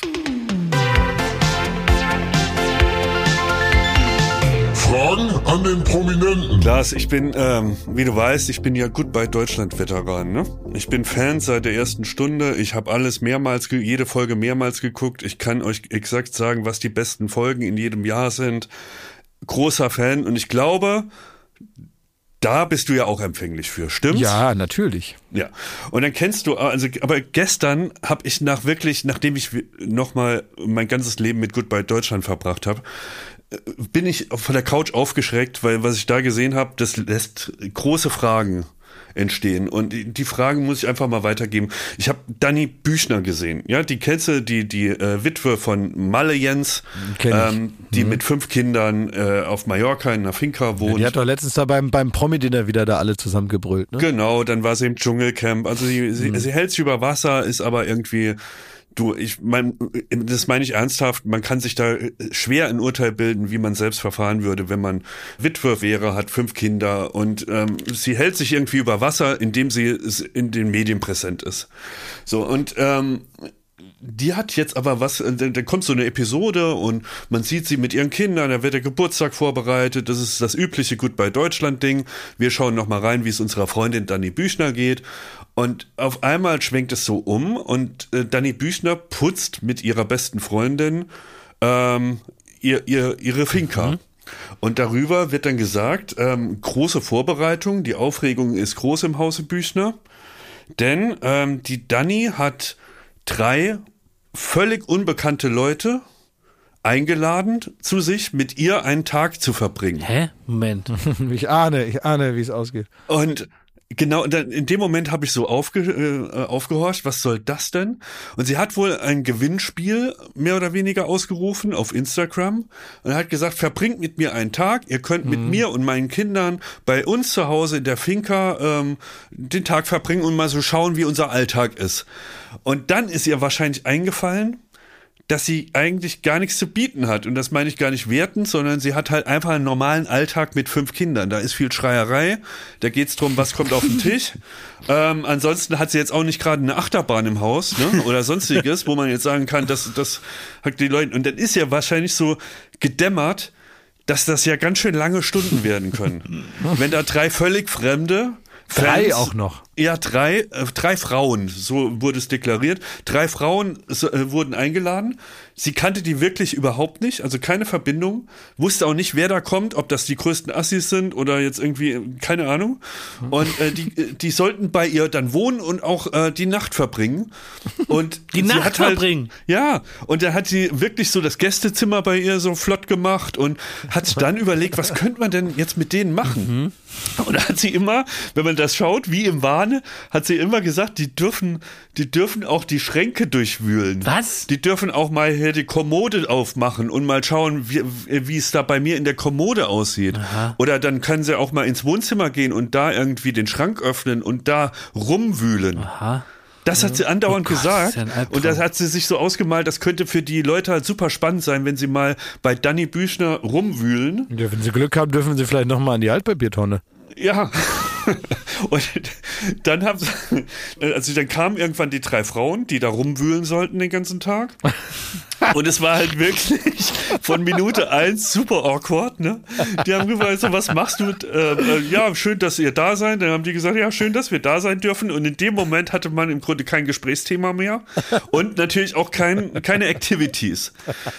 Fragen an den Prominenten. Klaas, ich bin, wie du weißt, ich bin ja Goodbye Deutschland-Veteran, ne? Ich bin Fan seit der ersten Stunde. Ich habe alles jede Folge mehrmals geguckt. Ich kann euch exakt sagen, was die besten Folgen in jedem Jahr sind. Großer Fan und ich glaube, Da bist du ja auch empfänglich für, stimmt's? Ja, natürlich. Ja. Und dann kennst du, aber gestern habe ich nachdem ich nochmal mein ganzes Leben mit Goodbye Deutschland verbracht habe, bin ich von der Couch aufgeschreckt, weil was ich da gesehen habe, das lässt große Fragen entstehen. Und die Fragen muss ich einfach mal weitergeben. Ich habe Dani Büchner gesehen. Ja, die kennst du, die Witwe von Malle Jens, die mit 5 Kindern auf Mallorca in einer Finca wohnt. Ja, die hat doch letztens da beim Promi-Dinner wieder da alle zusammengebrüllt, ne? Genau, dann war sie im Dschungelcamp. Also sie hält sich über Wasser, ist aber irgendwie... das meine ich ernsthaft, man kann sich da schwer ein Urteil bilden, wie man selbst verfahren würde, wenn man Witwe wäre, hat 5 Kinder und sie hält sich irgendwie über Wasser, indem sie in den Medien präsent ist. So, und die hat jetzt aber da kommt so eine Episode und man sieht sie mit ihren Kindern, da wird der Geburtstag vorbereitet, das ist das übliche Goodbye Deutschland-Ding. Wir schauen noch mal rein, wie es unserer Freundin Dani Büchner geht. Und auf einmal schwenkt es so um und Dani Büchner putzt mit ihrer besten Freundin ihre Finca. Und darüber wird dann gesagt, große Vorbereitung, die Aufregung ist groß im Hause Büchner, denn die Dani hat 3 völlig unbekannte Leute eingeladen, zu sich mit ihr einen Tag zu verbringen. Hä? Moment. Ich ahne, wie es ausgeht. Und genau, in dem Moment habe ich so aufgehorcht, was soll das denn? Und sie hat wohl ein Gewinnspiel mehr oder weniger ausgerufen auf Instagram und hat gesagt, verbringt mit mir einen Tag, ihr könnt mit mir und meinen Kindern bei uns zu Hause in der Finca den Tag verbringen und mal so schauen, wie unser Alltag ist. Und dann ist ihr wahrscheinlich eingefallen, dass sie eigentlich gar nichts zu bieten hat. Und das meine ich gar nicht wertend, sondern sie hat halt einfach einen normalen Alltag mit 5 Kindern. Da ist viel Schreierei, da geht's drum, was kommt auf den Tisch. Ansonsten hat sie jetzt auch nicht gerade eine Achterbahn im Haus, ne? Oder sonstiges, wo man jetzt sagen kann, das hat die Leute. Und dann ist ja wahrscheinlich so gedämmert, dass das ja ganz schön lange Stunden werden können. Wenn da 3 völlig Fremde 3 auch noch. Ja, 3 Frauen, so wurde es deklariert. 3 Frauen wurden eingeladen. Sie kannte die wirklich überhaupt nicht, also keine Verbindung. Wusste auch nicht, wer da kommt, ob das die größten Assis sind oder jetzt irgendwie, keine Ahnung. Und die sollten bei ihr dann wohnen und auch die Nacht verbringen. Und die Nacht verbringen? Ja, und da hat sie wirklich so das Gästezimmer bei ihr so flott gemacht und hat sich dann überlegt, was könnte man denn jetzt mit denen machen? Und da hat sie immer, wenn man das schaut, wie im Wahne, hat sie immer gesagt, die dürfen auch die Schränke durchwühlen. Was? Die dürfen auch mal hier die Kommode aufmachen und mal schauen, wie es da bei mir in der Kommode aussieht. Aha. Oder dann können sie auch mal ins Wohnzimmer gehen und da irgendwie den Schrank öffnen und da rumwühlen. Aha. Das hat sie andauernd gesagt. Und das hat sie sich so ausgemalt, das könnte für die Leute halt super spannend sein, wenn sie mal bei Dani Büchner rumwühlen. Ja, wenn sie Glück haben, dürfen sie vielleicht nochmal an die Altpapiertonne. Ja. Und dann dann kamen irgendwann die 3 Frauen, die da rumwühlen sollten den ganzen Tag. Und es war halt wirklich von Minute 1 super awkward, ne? Die haben gefragt, so, was machst du mit, ja, schön, dass ihr da seid. Dann haben die gesagt, ja, schön, dass wir da sein dürfen. Und in dem Moment hatte man im Grunde kein Gesprächsthema mehr und natürlich auch keine Activities.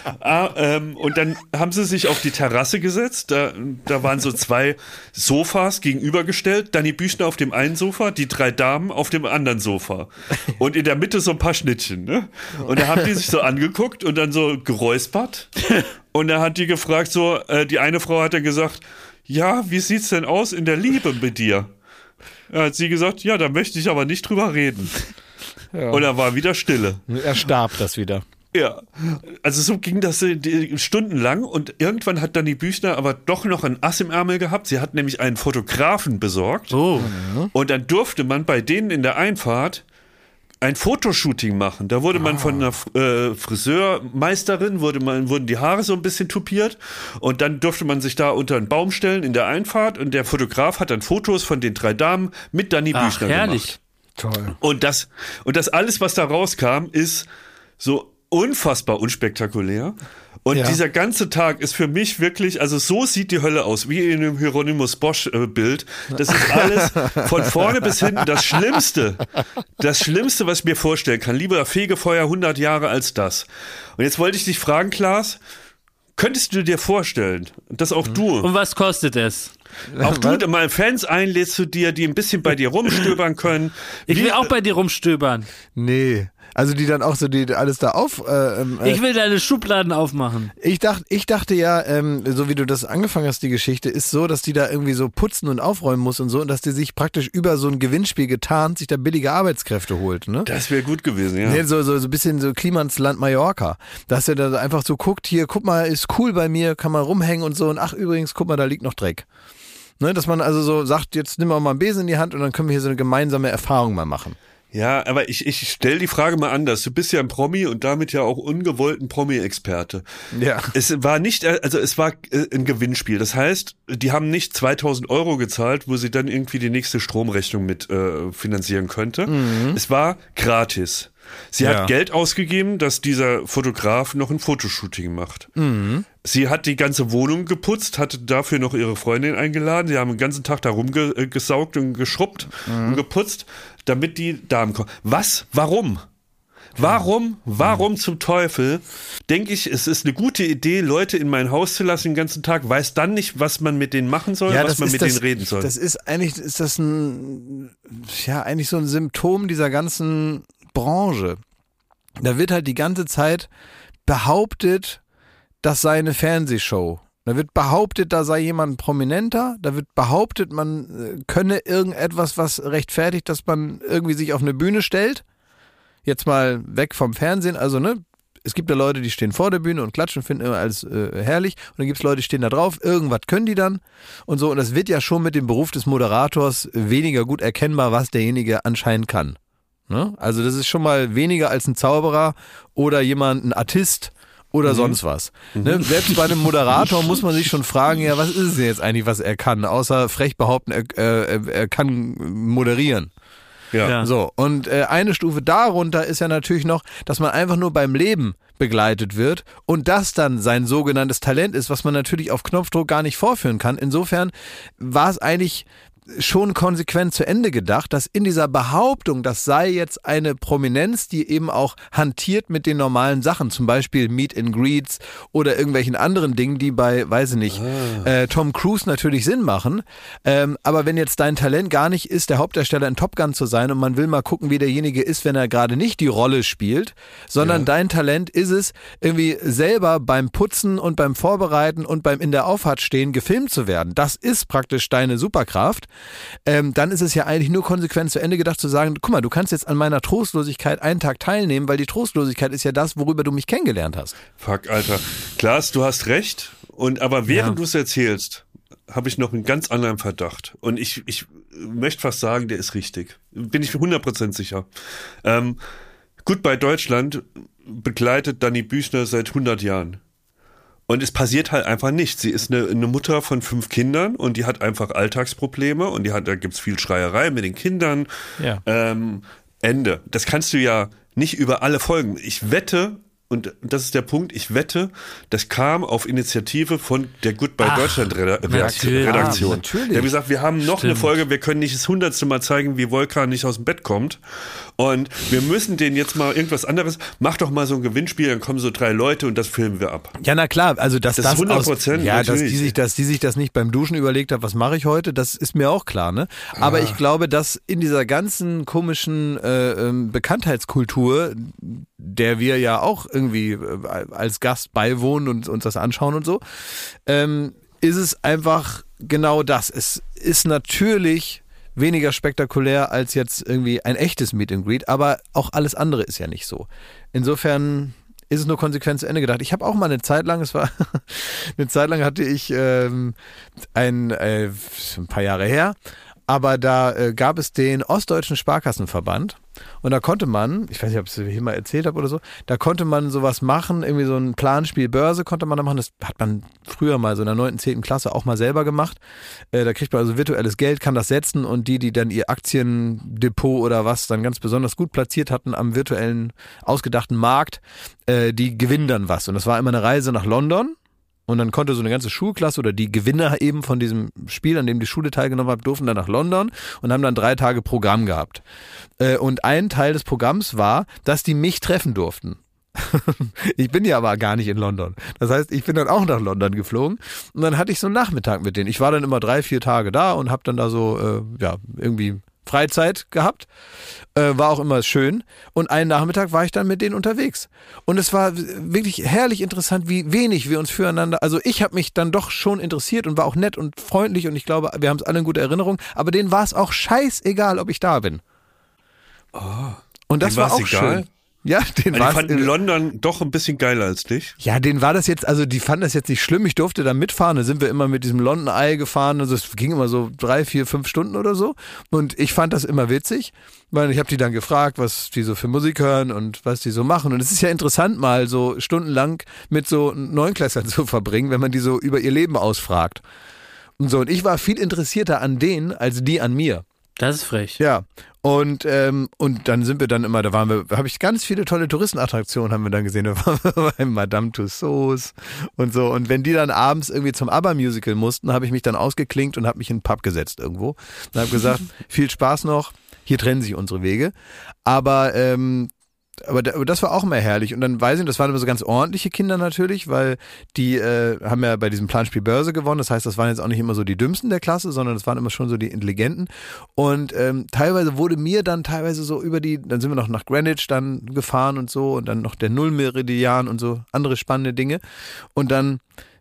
Und dann haben sie sich auf die Terrasse gesetzt. Da waren so 2 Sofas gegenübergestellt. Dani Büchner auf dem einen Sofa, die 3 Damen auf dem anderen Sofa. Und in der Mitte so ein paar Schnittchen, ne? Und da haben die sich so angeguckt und dann so geräuspert. Und da hat die gefragt, so, die eine Frau hat dann gesagt, ja, wie sieht's denn aus in der Liebe mit dir? Da hat sie gesagt, ja, da möchte ich aber nicht drüber reden. Ja. Und da war wieder Stille. Er starb das wieder. Ja, also so ging das stundenlang und irgendwann hat Dani Büchner aber doch noch ein Ass im Ärmel gehabt. Sie hat nämlich einen Fotografen besorgt. Oh. Und dann durfte man bei denen in der Einfahrt ein Fotoshooting machen. Da wurde man von einer Friseurmeisterin, wurden die Haare so ein bisschen tupiert und dann durfte man sich da unter einen Baum stellen in der Einfahrt und der Fotograf hat dann Fotos von den 3 Damen mit Dani Büchner herrlich. gemacht. Toll. Und das alles, was da rauskam, ist so unfassbar unspektakulär. Und dieser ganze Tag ist für mich wirklich, also so sieht die Hölle aus, wie in einem Hieronymus Bosch Bild. Das ist alles von vorne bis hinten das Schlimmste, was ich mir vorstellen kann. Lieber Fegefeuer 100 Jahre als das. Und jetzt wollte ich dich fragen, Klaas, Könntest du dir vorstellen, dass auch du, Und was kostet es? auch du mal Fans einlädst zu dir, die ein bisschen bei dir rumstöbern können? Ich will auch bei dir rumstöbern. Nee. Also die dann auch so die alles da auf. Ich will deine Schubladen aufmachen. Ich dachte ja, so wie du das angefangen hast, die Geschichte, ist so, dass die da irgendwie so putzen und aufräumen muss und so und dass die sich praktisch über so ein Gewinnspiel getarnt sich da billige Arbeitskräfte holt, ne? Das wäre gut gewesen, ja. Nee, so ein bisschen so Klimansland Mallorca. Dass er da einfach so guckt, hier, guck mal, ist cool bei mir, kann man rumhängen und so und ach übrigens, guck mal, da liegt noch Dreck. Ne, dass man also so sagt, jetzt nimm mal einen Besen in die Hand und dann können wir hier so eine gemeinsame Erfahrung mal machen. Ja, aber ich stelle die Frage mal anders. Du bist ja ein Promi und damit ja auch ungewollt ein Promi-Experte. Ja. Es war nicht, also es war ein Gewinnspiel. Das heißt, die haben nicht 2.000 € gezahlt, wo sie dann irgendwie die nächste Stromrechnung mit finanzieren könnte. Es war gratis. Sie hat Geld ausgegeben, dass dieser Fotograf noch ein Fotoshooting macht. Sie hat die ganze Wohnung geputzt, hatte dafür noch ihre Freundin eingeladen. Sie haben den ganzen Tag da rumgesaugt und geschrubbt und geputzt, damit die Damen kommen. Was? Warum? Warum zum Teufel denke ich, es ist eine gute Idee, Leute in mein Haus zu lassen den ganzen Tag, weiß dann nicht, was man mit denen machen soll, was man mit denen reden soll. Das ist eigentlich, eigentlich so ein Symptom dieser ganzen Branche. Da wird halt die ganze Zeit behauptet, das sei eine Fernsehshow. Da wird behauptet, da sei jemand Prominenter. Da wird behauptet, man könne irgendetwas, was rechtfertigt, dass man irgendwie sich auf eine Bühne stellt. Jetzt mal weg vom Fernsehen. Also, ne, es gibt ja Leute, die stehen vor der Bühne und klatschen, finden immer alles herrlich. Und dann gibt es Leute, die stehen da drauf. Irgendwas können die dann und so. Und das wird ja schon mit dem Beruf des Moderators weniger gut erkennbar, was derjenige anscheinend kann. Ne? Also das ist schon mal weniger als ein Zauberer oder ein Artist oder sonst was. Ne? Selbst bei einem Moderator muss man sich schon fragen, ja, was ist es denn jetzt eigentlich, was er kann, außer frech behaupten, er kann moderieren. Ja. So, und eine Stufe darunter ist ja natürlich noch, dass man einfach nur beim Leben begleitet wird und das dann sein sogenanntes Talent ist, was man natürlich auf Knopfdruck gar nicht vorführen kann. Insofern war es eigentlich schon konsequent zu Ende gedacht, dass in dieser Behauptung, das sei jetzt eine Prominenz, die eben auch hantiert mit den normalen Sachen, zum Beispiel Meet and Greets oder irgendwelchen anderen Dingen, die bei, weiß ich nicht, Tom Cruise natürlich Sinn machen. Aber wenn jetzt dein Talent gar nicht ist, der Hauptdarsteller in Top Gun zu sein und man will mal gucken, wie derjenige ist, wenn er gerade nicht die Rolle spielt, sondern dein Talent ist es, irgendwie selber beim Putzen und beim Vorbereiten und beim in der Auffahrt stehen gefilmt zu werden. Das ist praktisch deine Superkraft. Dann ist es ja eigentlich nur konsequent zu Ende gedacht zu sagen, guck mal, du kannst jetzt an meiner Trostlosigkeit einen Tag teilnehmen, weil die Trostlosigkeit ist ja das, worüber du mich kennengelernt hast. Fuck, Alter. Klaas, du hast recht. Aber während du es erzählst, habe ich noch einen ganz anderen Verdacht. Und ich möchte fast sagen, der ist richtig. Bin ich 100% sicher. Goodbye Deutschland begleitet Dani Büchner seit 100 Jahren. Und es passiert halt einfach nichts. Sie ist eine Mutter von 5 Kindern und die hat einfach Alltagsprobleme und da gibt's viel Schreierei mit den Kindern. Ja. Ende. Das kannst du ja nicht über alle Folgen. Ich wette, und das ist der Punkt, ich wette, das kam auf Initiative von der Goodbye Deutschland Redaktion. Natürlich. Der hat gesagt, wir haben noch eine Folge, wir können nicht das 100. Mal zeigen, wie Volkan nicht aus dem Bett kommt. Und wir müssen denen jetzt mal irgendwas anderes, mach doch mal so ein Gewinnspiel, dann kommen so 3 Leute und das filmen wir ab. Ja, na klar, also das ist 100%. Ja, dass die sich das nicht beim Duschen überlegt hat, was mache ich heute, das ist mir auch klar, ne? Aber ich glaube, dass in dieser ganzen komischen Bekanntheitskultur, der wir ja auch irgendwie als Gast beiwohnen und uns das anschauen und so, ist es einfach genau das. Es ist natürlich weniger spektakulär als jetzt irgendwie ein echtes Meet and Greet, aber auch alles andere ist ja nicht so. Insofern ist es nur konsequent zu Ende gedacht. Ich habe auch mal eine Zeit lang hatte ich ein paar Jahre her, aber da gab es den Ostdeutschen Sparkassenverband und da konnte man, ich weiß nicht, ob ich es hier mal erzählt habe oder so, da konnte man sowas machen, irgendwie so ein Planspiel Börse konnte man da machen, das hat man früher mal so in der 9., 10. Klasse auch mal selber gemacht. Da kriegt man also virtuelles Geld, kann das setzen und die dann ihr Aktiendepot oder was dann ganz besonders gut platziert hatten am virtuellen ausgedachten Markt, die gewinnen dann was. Und das war immer eine Reise nach London. Und dann konnte so eine ganze Schulklasse oder die Gewinner eben von diesem Spiel, an dem die Schule teilgenommen hat, durften dann nach London und haben dann 3 Tage Programm gehabt. Und ein Teil des Programms war, dass die mich treffen durften. Ich bin ja aber gar nicht in London. Das heißt, ich bin dann auch nach London geflogen und dann hatte ich so einen Nachmittag mit denen. Ich war dann immer 3-4 Tage da und habe dann da so, irgendwie Freizeit gehabt. War auch immer schön. Und einen Nachmittag war ich dann mit denen unterwegs. Und es war wirklich herrlich interessant, wie wenig wir uns füreinander, also ich habe mich dann doch schon interessiert und war auch nett und freundlich und ich glaube, wir haben es alle in guter Erinnerung, aber denen war es auch scheißegal, ob ich da bin. Oh, und das war auch egal? schön. Ja, Die fanden London doch ein bisschen geiler als dich. Ja, denen war das jetzt, also die fanden das jetzt nicht schlimm, ich durfte da mitfahren, da sind wir immer mit diesem London Eye gefahren, also es ging immer so 3, 4, 5 Stunden oder so und ich fand das immer witzig, weil ich habe die dann gefragt, was die so für Musik hören und was die so machen und es ist ja interessant mal so stundenlang mit so Neunklässlern zu verbringen, wenn man die so über ihr Leben ausfragt und so und ich war viel interessierter an denen als die an mir. Das ist frech. Ja. Und dann sind wir dann immer, habe ich ganz viele tolle Touristenattraktionen haben wir dann gesehen. Da waren wir bei Madame Tussauds und so. Und wenn die dann abends irgendwie zum ABBA-Musical mussten, habe ich mich dann ausgeklinkt und habe mich in den Pub gesetzt irgendwo. Und habe gesagt, viel Spaß noch, hier trennen sich unsere Wege. Aber das war auch immer herrlich. Und dann weiß ich, das waren immer so ganz ordentliche Kinder natürlich, weil die haben ja bei diesem Planspiel Börse gewonnen. Das heißt, das waren jetzt auch nicht immer so die Dümmsten der Klasse, sondern das waren immer schon so die Intelligenten. Und teilweise wurde mir dann so dann sind wir noch nach Greenwich dann gefahren und so und dann noch der Nullmeridian und so andere spannende Dinge. Und dann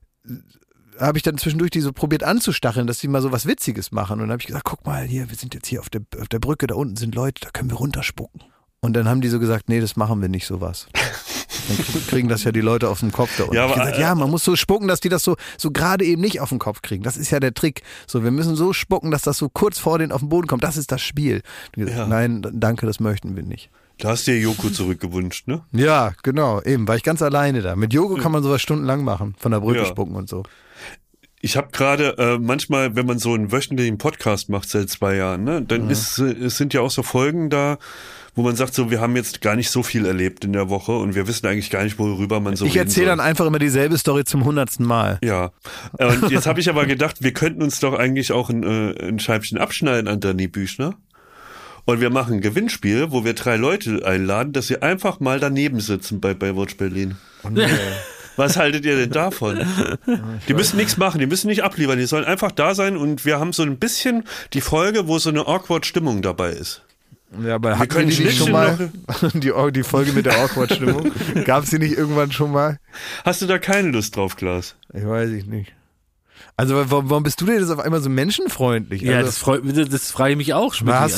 habe ich dann zwischendurch die so probiert anzustacheln, dass die mal so was Witziges machen. Und dann habe ich gesagt, guck mal hier, wir sind jetzt hier auf der Brücke, da unten sind Leute, da können wir runterspucken. Und dann haben die so gesagt, nee, das machen wir nicht sowas. Dann kriegen das ja die Leute auf den Kopf da unten. Ja, aber, gesagt, man muss so spucken, dass die das so gerade eben nicht auf den Kopf kriegen. Das ist ja der Trick. So, wir müssen so spucken, dass das so kurz vor denen auf den Boden kommt. Das ist das Spiel. Gesagt, nein, danke, das möchten wir nicht. Da hast du dir Joko zurückgewünscht, ne? Ja, genau, eben, war ich ganz alleine da. Mit Joko kann man sowas stundenlang machen, von der Brücke spucken und so. Ich habe gerade manchmal, wenn man so einen wöchentlichen Podcast macht seit 2 Jahren, ne, dann es sind ja auch so Folgen da, wo man sagt so, wir haben jetzt gar nicht so viel erlebt in der Woche und wir wissen eigentlich gar nicht, worüber man so reden soll. Ich erzähle dann einfach immer dieselbe Story zum 100. Mal. Ja, und jetzt habe ich aber gedacht, wir könnten uns doch eigentlich auch ein Scheibchen abschneiden an Dani Büchner. Und wir machen ein Gewinnspiel, wo wir 3 Leute einladen, dass sie einfach mal daneben sitzen bei Baywatch Berlin. Oh nee. Was haltet ihr denn davon? Die müssen nichts machen, die müssen nicht abliefern, die sollen einfach da sein und wir haben so ein bisschen die Folge, wo so eine awkward Stimmung dabei ist. Ja, aber hatten wir nicht schon mal die Folge mit der Awkward-Stimmung? Gab es die nicht irgendwann schon mal? Hast du da keine Lust drauf, Klaas? Ich weiß nicht. Also warum bist du denn jetzt auf einmal so menschenfreundlich? Ja, also, das frage ich mich auch. Was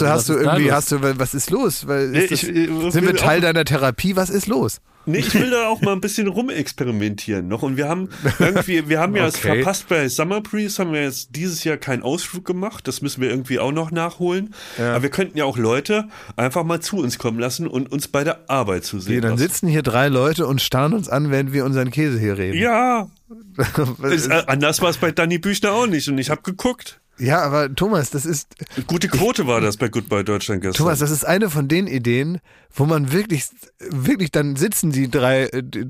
ist los? Sind wir Teil deiner Therapie? Was ist los? Nee, ich will da auch mal ein bisschen rumexperimentieren noch und wir haben ja es verpasst bei Summer Breeze, haben wir jetzt dieses Jahr keinen Ausflug gemacht, das müssen wir irgendwie auch noch nachholen, aber wir könnten ja auch Leute einfach mal zu uns kommen lassen und uns bei der Arbeit zusehen dann sitzen hier 3 Leute und starren uns an, während wir unseren Käse hier reden. Ja, anders war es bei Dani Büchner auch nicht und ich habe geguckt. Ja, aber Thomas, das ist... Gute Quote war das bei Goodbye Deutschland gestern. Thomas, das ist eine von den Ideen, wo man wirklich dann sitzen die drei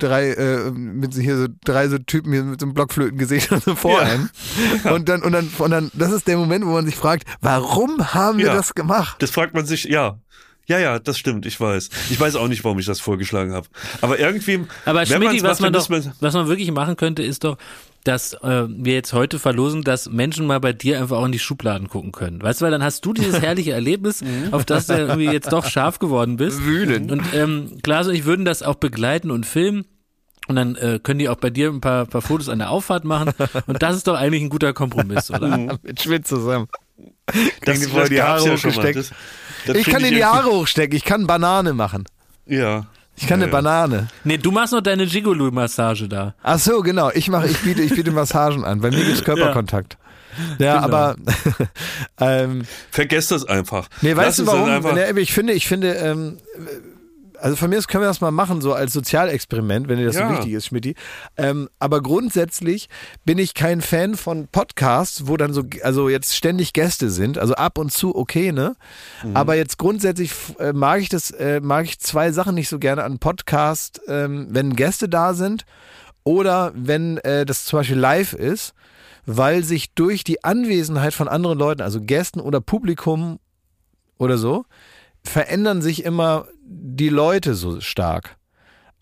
so Typen hier mit so einem Blockflötengesicht so vor einem. Ja. Und dann, das ist der Moment, wo man sich fragt, warum haben wir das gemacht? Das fragt man sich, ja. Ja, das stimmt, ich weiß. Ich weiß auch nicht, warum ich das vorgeschlagen habe. Aber irgendwie... Aber Schmidti, was man wirklich machen könnte, ist doch, dass wir jetzt heute verlosen, dass Menschen mal bei dir einfach auch in die Schubladen gucken können. Weißt du, weil dann hast du dieses herrliche Erlebnis, auf das du irgendwie jetzt doch scharf geworden bist. Wühlend. Und Klaas und ich würden das auch begleiten und filmen. Und dann können die auch bei dir ein paar Fotos an der Auffahrt machen. Und das ist doch eigentlich ein guter Kompromiss, oder? Mit Schmidt zusammen. Das die Haare hochgesteckt. Ich kann die Haare hochstecken, ich kann Banane machen. Ja. Ich kann eine Banane. Nee, du machst noch deine Gigolo-Massage da. Ach so, genau. Ich biete Massagen an. Bei mir gibt's Körperkontakt. Ja, genau. Aber vergesst das einfach. Nee, weißt du warum? Ich finde, also von mir aus können wir das mal machen, so als Sozialexperiment, wenn dir das so wichtig ist, Schmidti. Aber grundsätzlich bin ich kein Fan von Podcasts, wo dann also jetzt ständig Gäste sind. Also ab und zu okay, ne? Mhm. Aber jetzt grundsätzlich mag ich 2 Sachen nicht so gerne an Podcasts, wenn Gäste da sind oder wenn das zum Beispiel live ist, weil sich durch die Anwesenheit von anderen Leuten, also Gästen oder Publikum oder so, verändern sich immer die Leute so stark.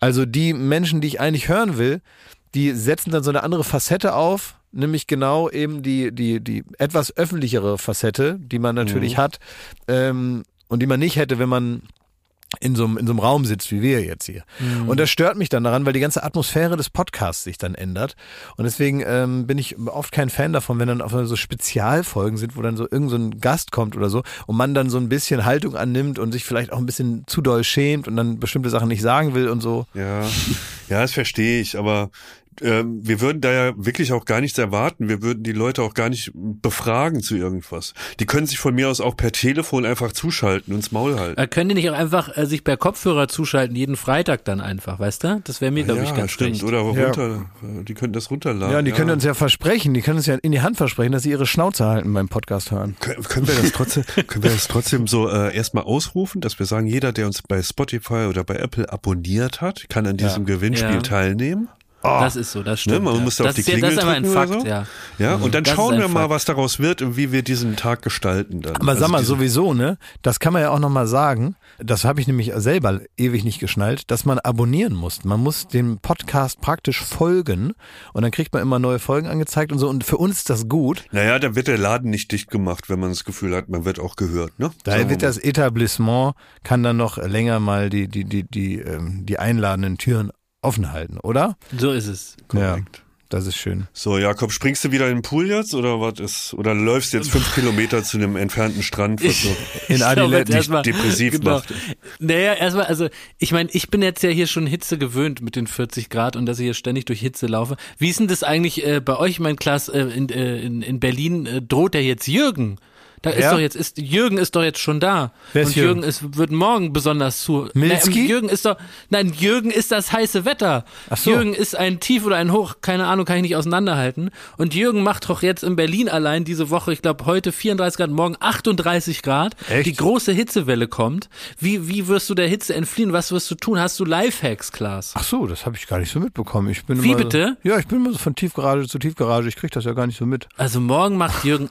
Also die Menschen, die ich eigentlich hören will, die setzen dann so eine andere Facette auf, nämlich genau eben die etwas öffentlichere Facette, die man natürlich hat und die man nicht hätte, wenn man in so einem Raum sitzt, wie wir jetzt hier. Und das stört mich dann daran, weil die ganze Atmosphäre des Podcasts sich dann ändert. Und deswegen bin ich oft kein Fan davon, wenn dann auf so Spezialfolgen sind, wo dann so irgend so ein Gast kommt oder so und man dann so ein bisschen Haltung annimmt und sich vielleicht auch ein bisschen zu doll schämt und dann bestimmte Sachen nicht sagen will und so. Ja, das verstehe ich, aber wir würden da ja wirklich auch gar nichts erwarten. Wir würden die Leute auch gar nicht befragen zu irgendwas. Die können sich von mir aus auch per Telefon einfach zuschalten und ins Maul halten. Können die nicht auch einfach sich per Kopfhörer zuschalten, jeden Freitag dann einfach, weißt du? Das wäre mir, glaube ich, ganz stimmt. recht. Oder die könnten das runterladen. Ja, und die können uns ja versprechen, die können uns ja in die Hand versprechen, dass sie ihre Schnauze halten beim Podcast hören. Können wir das trotzdem so erstmal ausrufen, dass wir sagen, jeder, der uns bei Spotify oder bei Apple abonniert hat, kann an diesem Gewinnspiel teilnehmen? Oh. Das ist so, das stimmt. Ne, man muss da auf die Klingel das ist aber ein drücken Fakt, oder so. ja. Und dann Das schauen ist wir ein mal, Fakt. was daraus wird und wie wir diesen Tag gestalten dann. Aber sag mal, diese- sowieso, ne? Das kann man ja auch nochmal sagen. Das habe ich nämlich selber ewig nicht geschnallt, dass man abonnieren muss. Man muss dem Podcast praktisch folgen und dann kriegt man immer neue Folgen angezeigt und so. Und für uns ist das gut. Naja, da wird der Laden nicht dicht gemacht, wenn man das Gefühl hat, man wird auch gehört, ne? Daher wird das Etablissement, kann dann noch länger mal die einladenden Türen offen halten, oder? So ist es. korrekt. Ja, das ist schön. So, Jakob, springst du wieder in den Pool jetzt oder was ist? Oder läufst jetzt 5 Kilometer zu einem entfernten Strand, was so In Adelaide dich depressiv macht? Naja, erstmal, also ich meine, ich bin jetzt ja hier schon Hitze gewöhnt mit den 40 Grad und dass ich hier ständig durch Hitze laufe. Wie ist denn das eigentlich bei euch, mein Klaas, in Berlin, droht der jetzt Jürgen? Da ist Ja? doch jetzt, Jürgen ist doch jetzt schon da. Wer ist und Jürgen? Wird morgen besonders zu. Milzki? Jürgen ist das heiße Wetter. Ach so. Jürgen ist ein Tief oder ein Hoch, keine Ahnung, kann ich nicht auseinanderhalten. Und Jürgen macht doch jetzt in Berlin allein diese Woche, ich glaube heute 34 Grad, morgen 38 Grad. Echt? Die große Hitzewelle kommt. Wie wirst du der Hitze entfliehen? Was wirst du tun? Hast du Lifehacks, Klaas? Ach so, das habe ich gar nicht so mitbekommen. Ich bin Wie immer, bitte? Ja, ich bin immer so von Tiefgarage zu Tiefgarage. Ich krieg das ja gar nicht so mit. Also morgen macht Jürgen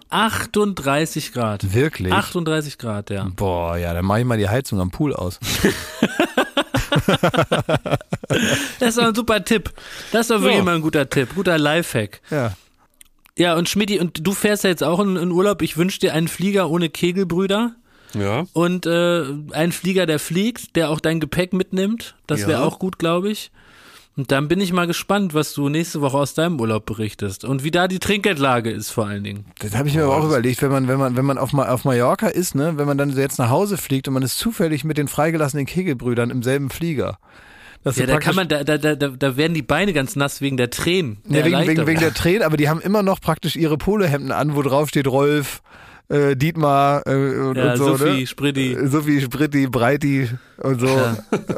38 Grad. Wirklich? 38 Grad, ja. Boah, ja, dann mache ich mal die Heizung am Pool aus. Das ist doch ein super Tipp. Das ist doch wirklich Ja. mal ein guter Tipp, guter Lifehack. Ja. Ja, und Schmidti, und du fährst ja jetzt auch in Urlaub. Ich wünsche dir einen Flieger ohne Kegelbrüder Ja. und einen Flieger, der fliegt, der auch dein Gepäck mitnimmt. Das wäre Ja. auch gut, glaube ich. Und dann bin ich mal gespannt, was du nächste Woche aus deinem Urlaub berichtest und wie da die Trinkgeldlage ist vor allen Dingen. Das habe ich mir aber auch überlegt, wenn man auf Mallorca ist, ne, wenn man dann jetzt nach Hause fliegt und man ist zufällig mit den freigelassenen Kegelbrüdern im selben Flieger. Das Ja, ist da praktisch- kann man, da werden die Beine ganz nass wegen der Tränen. Der wegen Erleichterung. der Tränen, aber die haben immer noch praktisch ihre Polohemden an, wo drauf steht Rolf, Dietmar und Ja, so, Sophie, ne? Spritti. Sophie, Spritti, Breiti und so. Ja.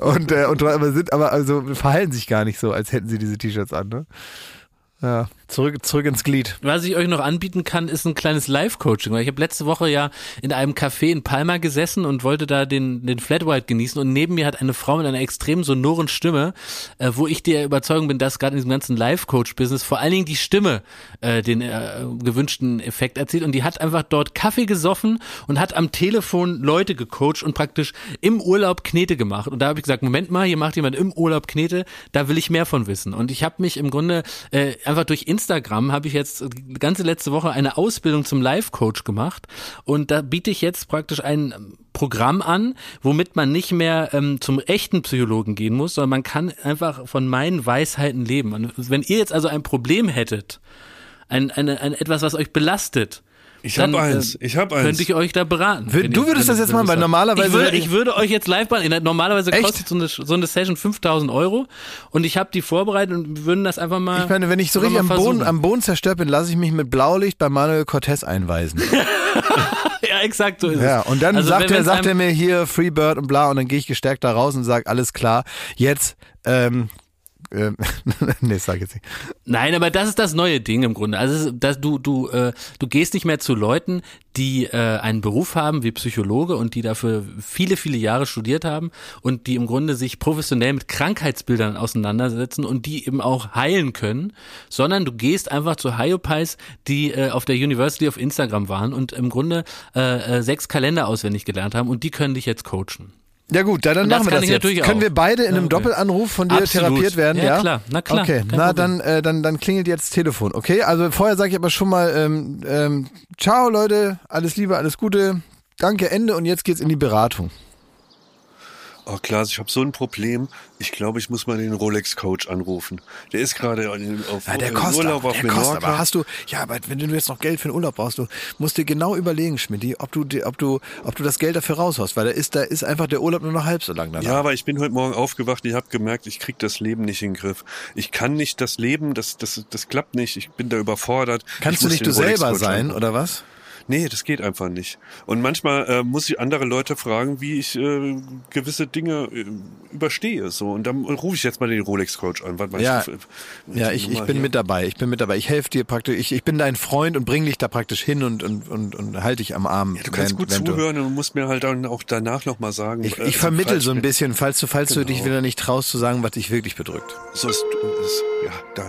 aber also verhalten sich gar nicht so, als hätten sie diese T-Shirts an, ne? Ja, zurück ins Glied. Was ich euch noch anbieten kann, ist ein kleines Live-Coaching, weil ich habe letzte Woche ja in einem Café in Palma gesessen und wollte da den Flat White genießen und neben mir hat eine Frau mit einer extrem sonoren Stimme, wo ich der Überzeugung bin, dass gerade in diesem ganzen Live-Coach-Business vor allen Dingen die Stimme den gewünschten Effekt erzielt und die hat einfach dort Kaffee gesoffen und hat am Telefon Leute gecoacht und praktisch im Urlaub Knete gemacht und da habe ich gesagt, Moment mal, hier macht jemand im Urlaub Knete, da will ich mehr von wissen und ich habe mich im Grunde einfach durch Instagram habe ich jetzt die ganze letzte Woche eine Ausbildung zum Life-Coach gemacht und da biete ich jetzt praktisch ein Programm an, womit man nicht mehr zum echten Psychologen gehen muss, sondern man kann einfach von meinen Weisheiten leben. Und wenn ihr jetzt also ein Problem hättet, ein etwas, was euch belastet, Ich habe eins. könnte ich euch da beraten. Wenn Du ihr- würdest wenn- das jetzt wenn machen, weil ihr- normalerweise Ich würde euch jetzt live beraten. Normalerweise Echt? kostet so eine Session 5.000 € und ich habe die vorbereitet und wir würden das einfach mal. Ich meine, wenn ich so einfach richtig mal versuchen. am Boden zerstört bin, lasse ich mich mit Blaulicht bei Manuel Cortez einweisen. Ja, exakt so ist Ja, es. und dann Also, sagt wenn's er einem- mir hier Freebird und bla und dann gehe ich gestärkt da raus und sage, alles klar, jetzt, nee, sag jetzt nicht. Nein, aber das ist das neue Ding im Grunde. Also du gehst nicht mehr zu Leuten, die einen Beruf haben wie Psychologe und die dafür viele, viele Jahre studiert haben und die im Grunde sich professionell mit Krankheitsbildern auseinandersetzen und die eben auch heilen können, sondern du gehst einfach zu Hyopies, die auf der University of Instagram waren und im Grunde 6 Kalender auswendig gelernt haben und die können dich jetzt coachen. Ja gut, dann Und machen wir kann das ich jetzt. natürlich Können auch. wir beide in einem Okay. Doppelanruf von dir Absolut. therapiert werden? Ja, klar. Na klar. Okay, Kein na Problem. dann klingelt jetzt das Telefon. Okay, also vorher sage ich aber schon mal ciao Leute, alles Liebe, alles Gute, danke, Ende und jetzt geht's in die Beratung. Oh Klaas, ich habe so ein Problem. Ich glaube, ich muss mal den Rolex-Coach anrufen. Der ist gerade auf Ja, der kostet Urlaub aber, auf der kostet Menorca. aber. Aber wenn du jetzt noch Geld für den Urlaub brauchst, du musst dir genau überlegen, Schmidti, ob du das Geld dafür raushaust, weil da ist einfach der Urlaub nur noch halb so lang danach. Ja, aber ich bin heute Morgen aufgewacht und ich habe gemerkt, ich krieg das Leben nicht in den Griff. Ich kann nicht das Leben, das klappt nicht. Ich bin da überfordert. Kannst Ich du muss nicht den du selber Rolex-Coach sein, anrufen. oder was? Nee, das geht einfach nicht. Und manchmal muss ich andere Leute fragen, wie ich gewisse Dinge überstehe. So, und dann rufe ich jetzt mal den Rolex-Coach an. Warte mal, Ich bin mit dabei. Ich helfe dir praktisch. Ich bin dein Freund und bringe dich da praktisch hin und halte dich am Arm. Ja, du kannst gut zuhören und musst mir halt dann auch danach nochmal sagen. Ich vermittel so ein bisschen. bisschen, falls du dich wieder nicht traust zu sagen, was dich wirklich bedrückt. So ist ja, da.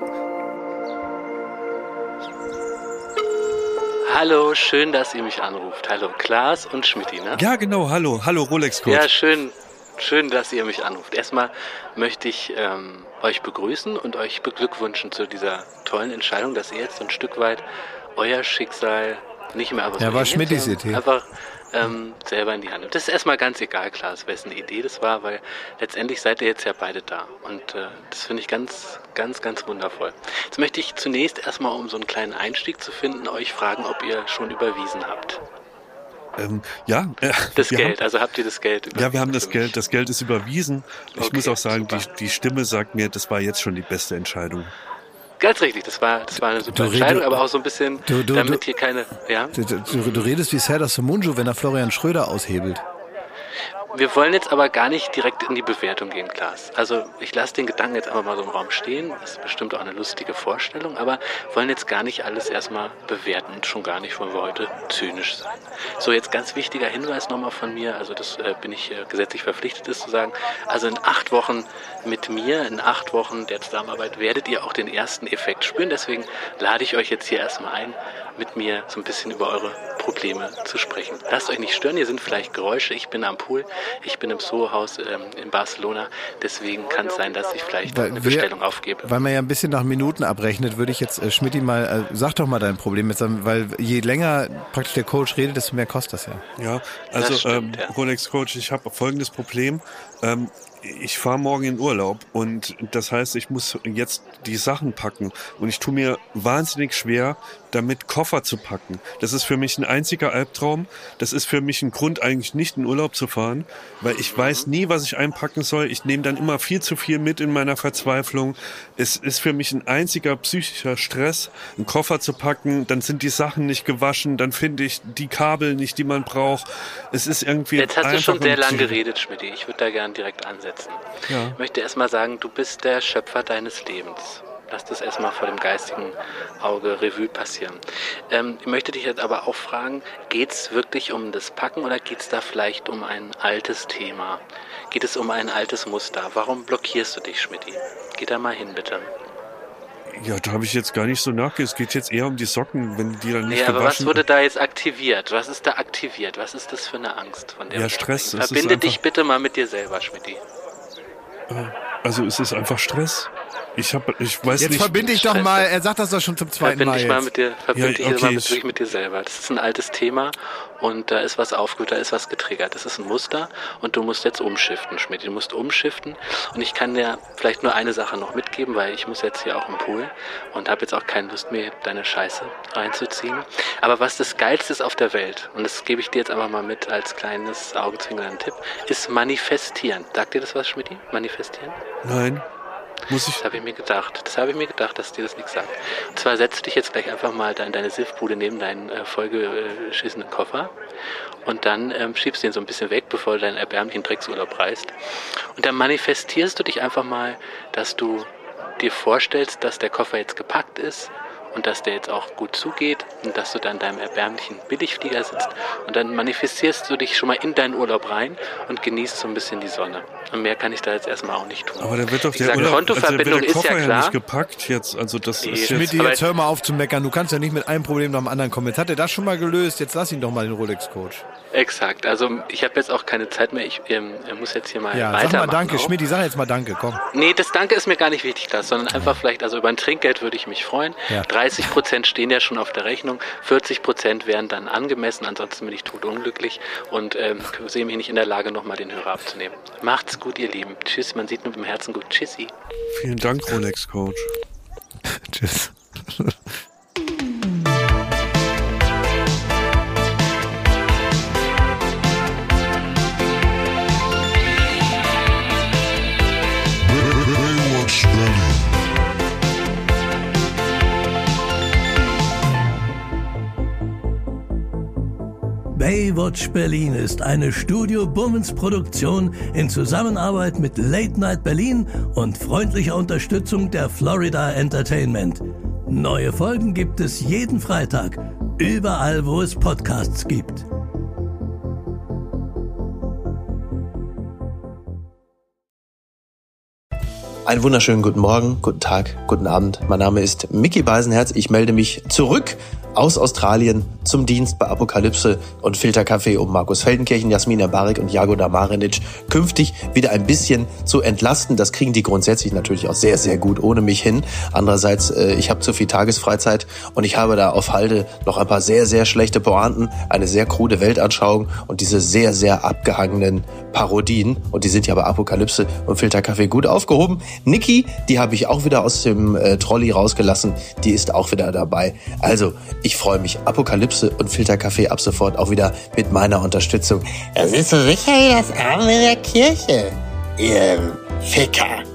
Hallo, schön, dass ihr mich anruft. Hallo, Klaas und Schmidti, ne? Ja, genau. Hallo Rolex-Coach. Ja, schön, dass ihr mich anruft. Erstmal möchte ich euch begrüßen und euch beglückwünschen zu dieser tollen Entscheidung, dass ihr jetzt so ein Stück weit euer Schicksal nicht mehr aber so Ja, war hängt, Schmidtis sondern Idee. einfach selber in die Hand nimmt. Das ist erstmal ganz egal, Klaas, wessen Idee das war, weil letztendlich seid ihr jetzt ja beide da. Und das finde ich ganz, ganz, ganz wundervoll. Jetzt möchte ich zunächst erstmal, um so einen kleinen Einstieg zu finden, euch fragen, ob ihr schon überwiesen habt. Das Geld, also habt ihr das Geld überwiesen? Ja, wir haben das Geld. Das Geld ist überwiesen. Ich Okay, muss auch sagen, super. die Stimme sagt mir, das war jetzt schon die beste Entscheidung. Ganz richtig, das war eine super Entscheidung, aber auch so ein bisschen, damit hier keine, ja? Du redest wie Serdar Somuncu, wenn er Florian Schröder aushebelt. Wir wollen jetzt aber gar nicht direkt in die Bewertung gehen, Klaas. Also ich lasse den Gedanken jetzt einfach mal so im Raum stehen. Das ist bestimmt auch eine lustige Vorstellung, aber wollen jetzt gar nicht alles erstmal bewerten und schon gar nicht wollen wir heute zynisch sein. So, jetzt ganz wichtiger Hinweis nochmal von mir, also das bin ich gesetzlich verpflichtet, ist zu sagen, also in 8 Wochen mit mir, in 8 Wochen der Zusammenarbeit werdet ihr auch den ersten Effekt spüren. Deswegen lade ich euch jetzt hier erstmal ein, mit mir so ein bisschen über eure Probleme zu sprechen. Lasst euch nicht stören, hier sind vielleicht Geräusche. Ich bin am Pool, ich bin im Soho-Haus in Barcelona. Deswegen kann es sein, dass ich vielleicht eine Bestellung aufgebe. Weil man ja ein bisschen nach Minuten abrechnet, würde ich jetzt Schmidti mal, sag doch mal dein Problem jetzt, weil je länger praktisch der Coach redet, desto mehr kostet das ja. Ja, also Das stimmt, ja. Rolex-Coach, ich habe folgendes Problem. Ich fahre morgen in Urlaub und das heißt, ich muss jetzt die Sachen packen und ich tue mir wahnsinnig schwer, damit Koffer zu packen. Das ist für mich ein einziger Albtraum. Das ist für mich ein Grund, eigentlich nicht in Urlaub zu fahren, weil ich weiß nie, was ich einpacken soll. Ich nehme dann immer viel zu viel mit in meiner Verzweiflung. Es ist für mich ein einziger psychischer Stress, einen Koffer zu packen. Dann sind die Sachen nicht gewaschen, dann finde ich die Kabel nicht, die man braucht. Es ist irgendwie Jetzt hast du schon einfach sehr ein lang Psycho- geredet, Schmidti. Ich würde da gern direkt ansetzen. Ja. Ich möchte erstmal sagen, du bist der Schöpfer deines Lebens. Lass das erstmal vor dem geistigen Auge Revue passieren. Ich möchte dich jetzt aber auch fragen, geht es wirklich um das Packen oder geht es da vielleicht um ein altes Thema? Geht es um ein altes Muster? Warum blockierst du dich, Schmidti? Geh da mal hin, bitte. Ja, da habe ich jetzt gar nicht so nachgedacht. Es geht jetzt eher um die Socken, wenn die dann nicht Nee, aber was gewaschen wurde da jetzt aktiviert? Was ist da aktiviert? Was ist das für eine Angst, von der Ja, wir Stress. sprechen? Es ist Verbinde einfach- dich bitte mal mit dir selber, Schmidti. Also es ist einfach Stress. Ich weiß Jetzt nicht. verbinde ich doch Stress. mal, er sagt das doch schon zum zweiten Verbinde Mal dich mal jetzt. mit dir, verbinde Ja, dich okay, mal ich- wirklich mit dir selber. Das ist ein altes Thema und da ist was aufgehört, da ist was getriggert. Das ist ein Muster und du musst jetzt umschiften, Schmidt. Du musst umschiften und ich kann dir vielleicht nur eine Sache noch mitgeben, weil ich muss jetzt hier auch im Pool und habe jetzt auch keine Lust mehr, deine Scheiße reinzuziehen. Aber was das Geilste ist auf der Welt, und das gebe ich dir jetzt einfach mal mit als kleines augenzwinkernden Tipp, ist manifestieren. Sagt dir das was, Schmidt? Manifestieren? Nein. Muss ich. Das habe ich mir gedacht, dass dir das nichts sagt. Und zwar setzt dich jetzt gleich einfach mal da in deine Siffbude neben deinen vollgeschissenen Koffer und dann schiebst du ihn so ein bisschen weg, bevor du deinen erbärmlichen Drecksurlaub reißt. Und dann manifestierst du dich einfach mal, dass du dir vorstellst, dass der Koffer jetzt gepackt ist und dass der jetzt auch gut zugeht und dass du dann in deinem erbärmlichen Billigflieger sitzt und dann manifestierst du dich schon mal in deinen Urlaub rein und genießt so ein bisschen die Sonne. Und mehr kann ich da jetzt erstmal auch nicht tun. Aber da wird doch der Kontoverbindung der Koffer ist ja klar. nicht gepackt jetzt. Also das ist Schmidt, jetzt hör mal auf zu meckern. Du kannst ja nicht mit einem Problem nach dem anderen kommen. Jetzt hat er das schon mal gelöst. Jetzt lass ihn doch mal den Rolex-Coach. Exakt. Also ich habe jetzt auch keine Zeit mehr. Ich muss jetzt hier mal weitermachen. Sag mal danke. Schmidt, sag jetzt mal danke. Komm. Nee, das Danke ist mir gar nicht wichtig, sondern einfach vielleicht, also über ein Trinkgeld würde ich mich freuen. Ja. 30% stehen ja schon auf der Rechnung. 40% wären dann angemessen. Ansonsten bin ich totunglücklich und sehe mich nicht in der Lage, nochmal den Hörer abzunehmen. Macht's gut, ihr Lieben. Tschüss, man sieht nur im Herzen gut. Tschüssi. Vielen Dank, Rolex-Coach. Tschüss. Baywatch Berlin ist eine Studio Bummens Produktion in Zusammenarbeit mit Late Night Berlin und freundlicher Unterstützung der Florida Entertainment. Neue Folgen gibt es jeden Freitag, überall wo es Podcasts gibt. Einen wunderschönen guten Morgen, guten Tag, guten Abend. Mein Name ist Micky Beisenherz. Ich melde mich zurück aus Australien zum Dienst bei Apokalypse und Filterkaffee, um Markus Feldenkirchen, Jasmina Barik und Jagoda Marinic künftig wieder ein bisschen zu entlasten. Das kriegen die grundsätzlich natürlich auch sehr, sehr gut ohne mich hin. Andererseits, ich habe zu viel Tagesfreizeit und ich habe da auf Halde noch ein paar sehr, sehr schlechte Pointen, eine sehr krude Weltanschauung und diese sehr, sehr abgehangenen Parodien. Und die sind ja bei Apokalypse und Filterkaffee gut aufgehoben. Niki, die habe ich auch wieder aus dem Trolley rausgelassen. Die ist auch wieder dabei. Also, ich freue mich. Apokalypse und Filterkaffee ab sofort auch wieder mit meiner Unterstützung. Das ist so sicher wie das Abend in der Kirche, ihr Ficker.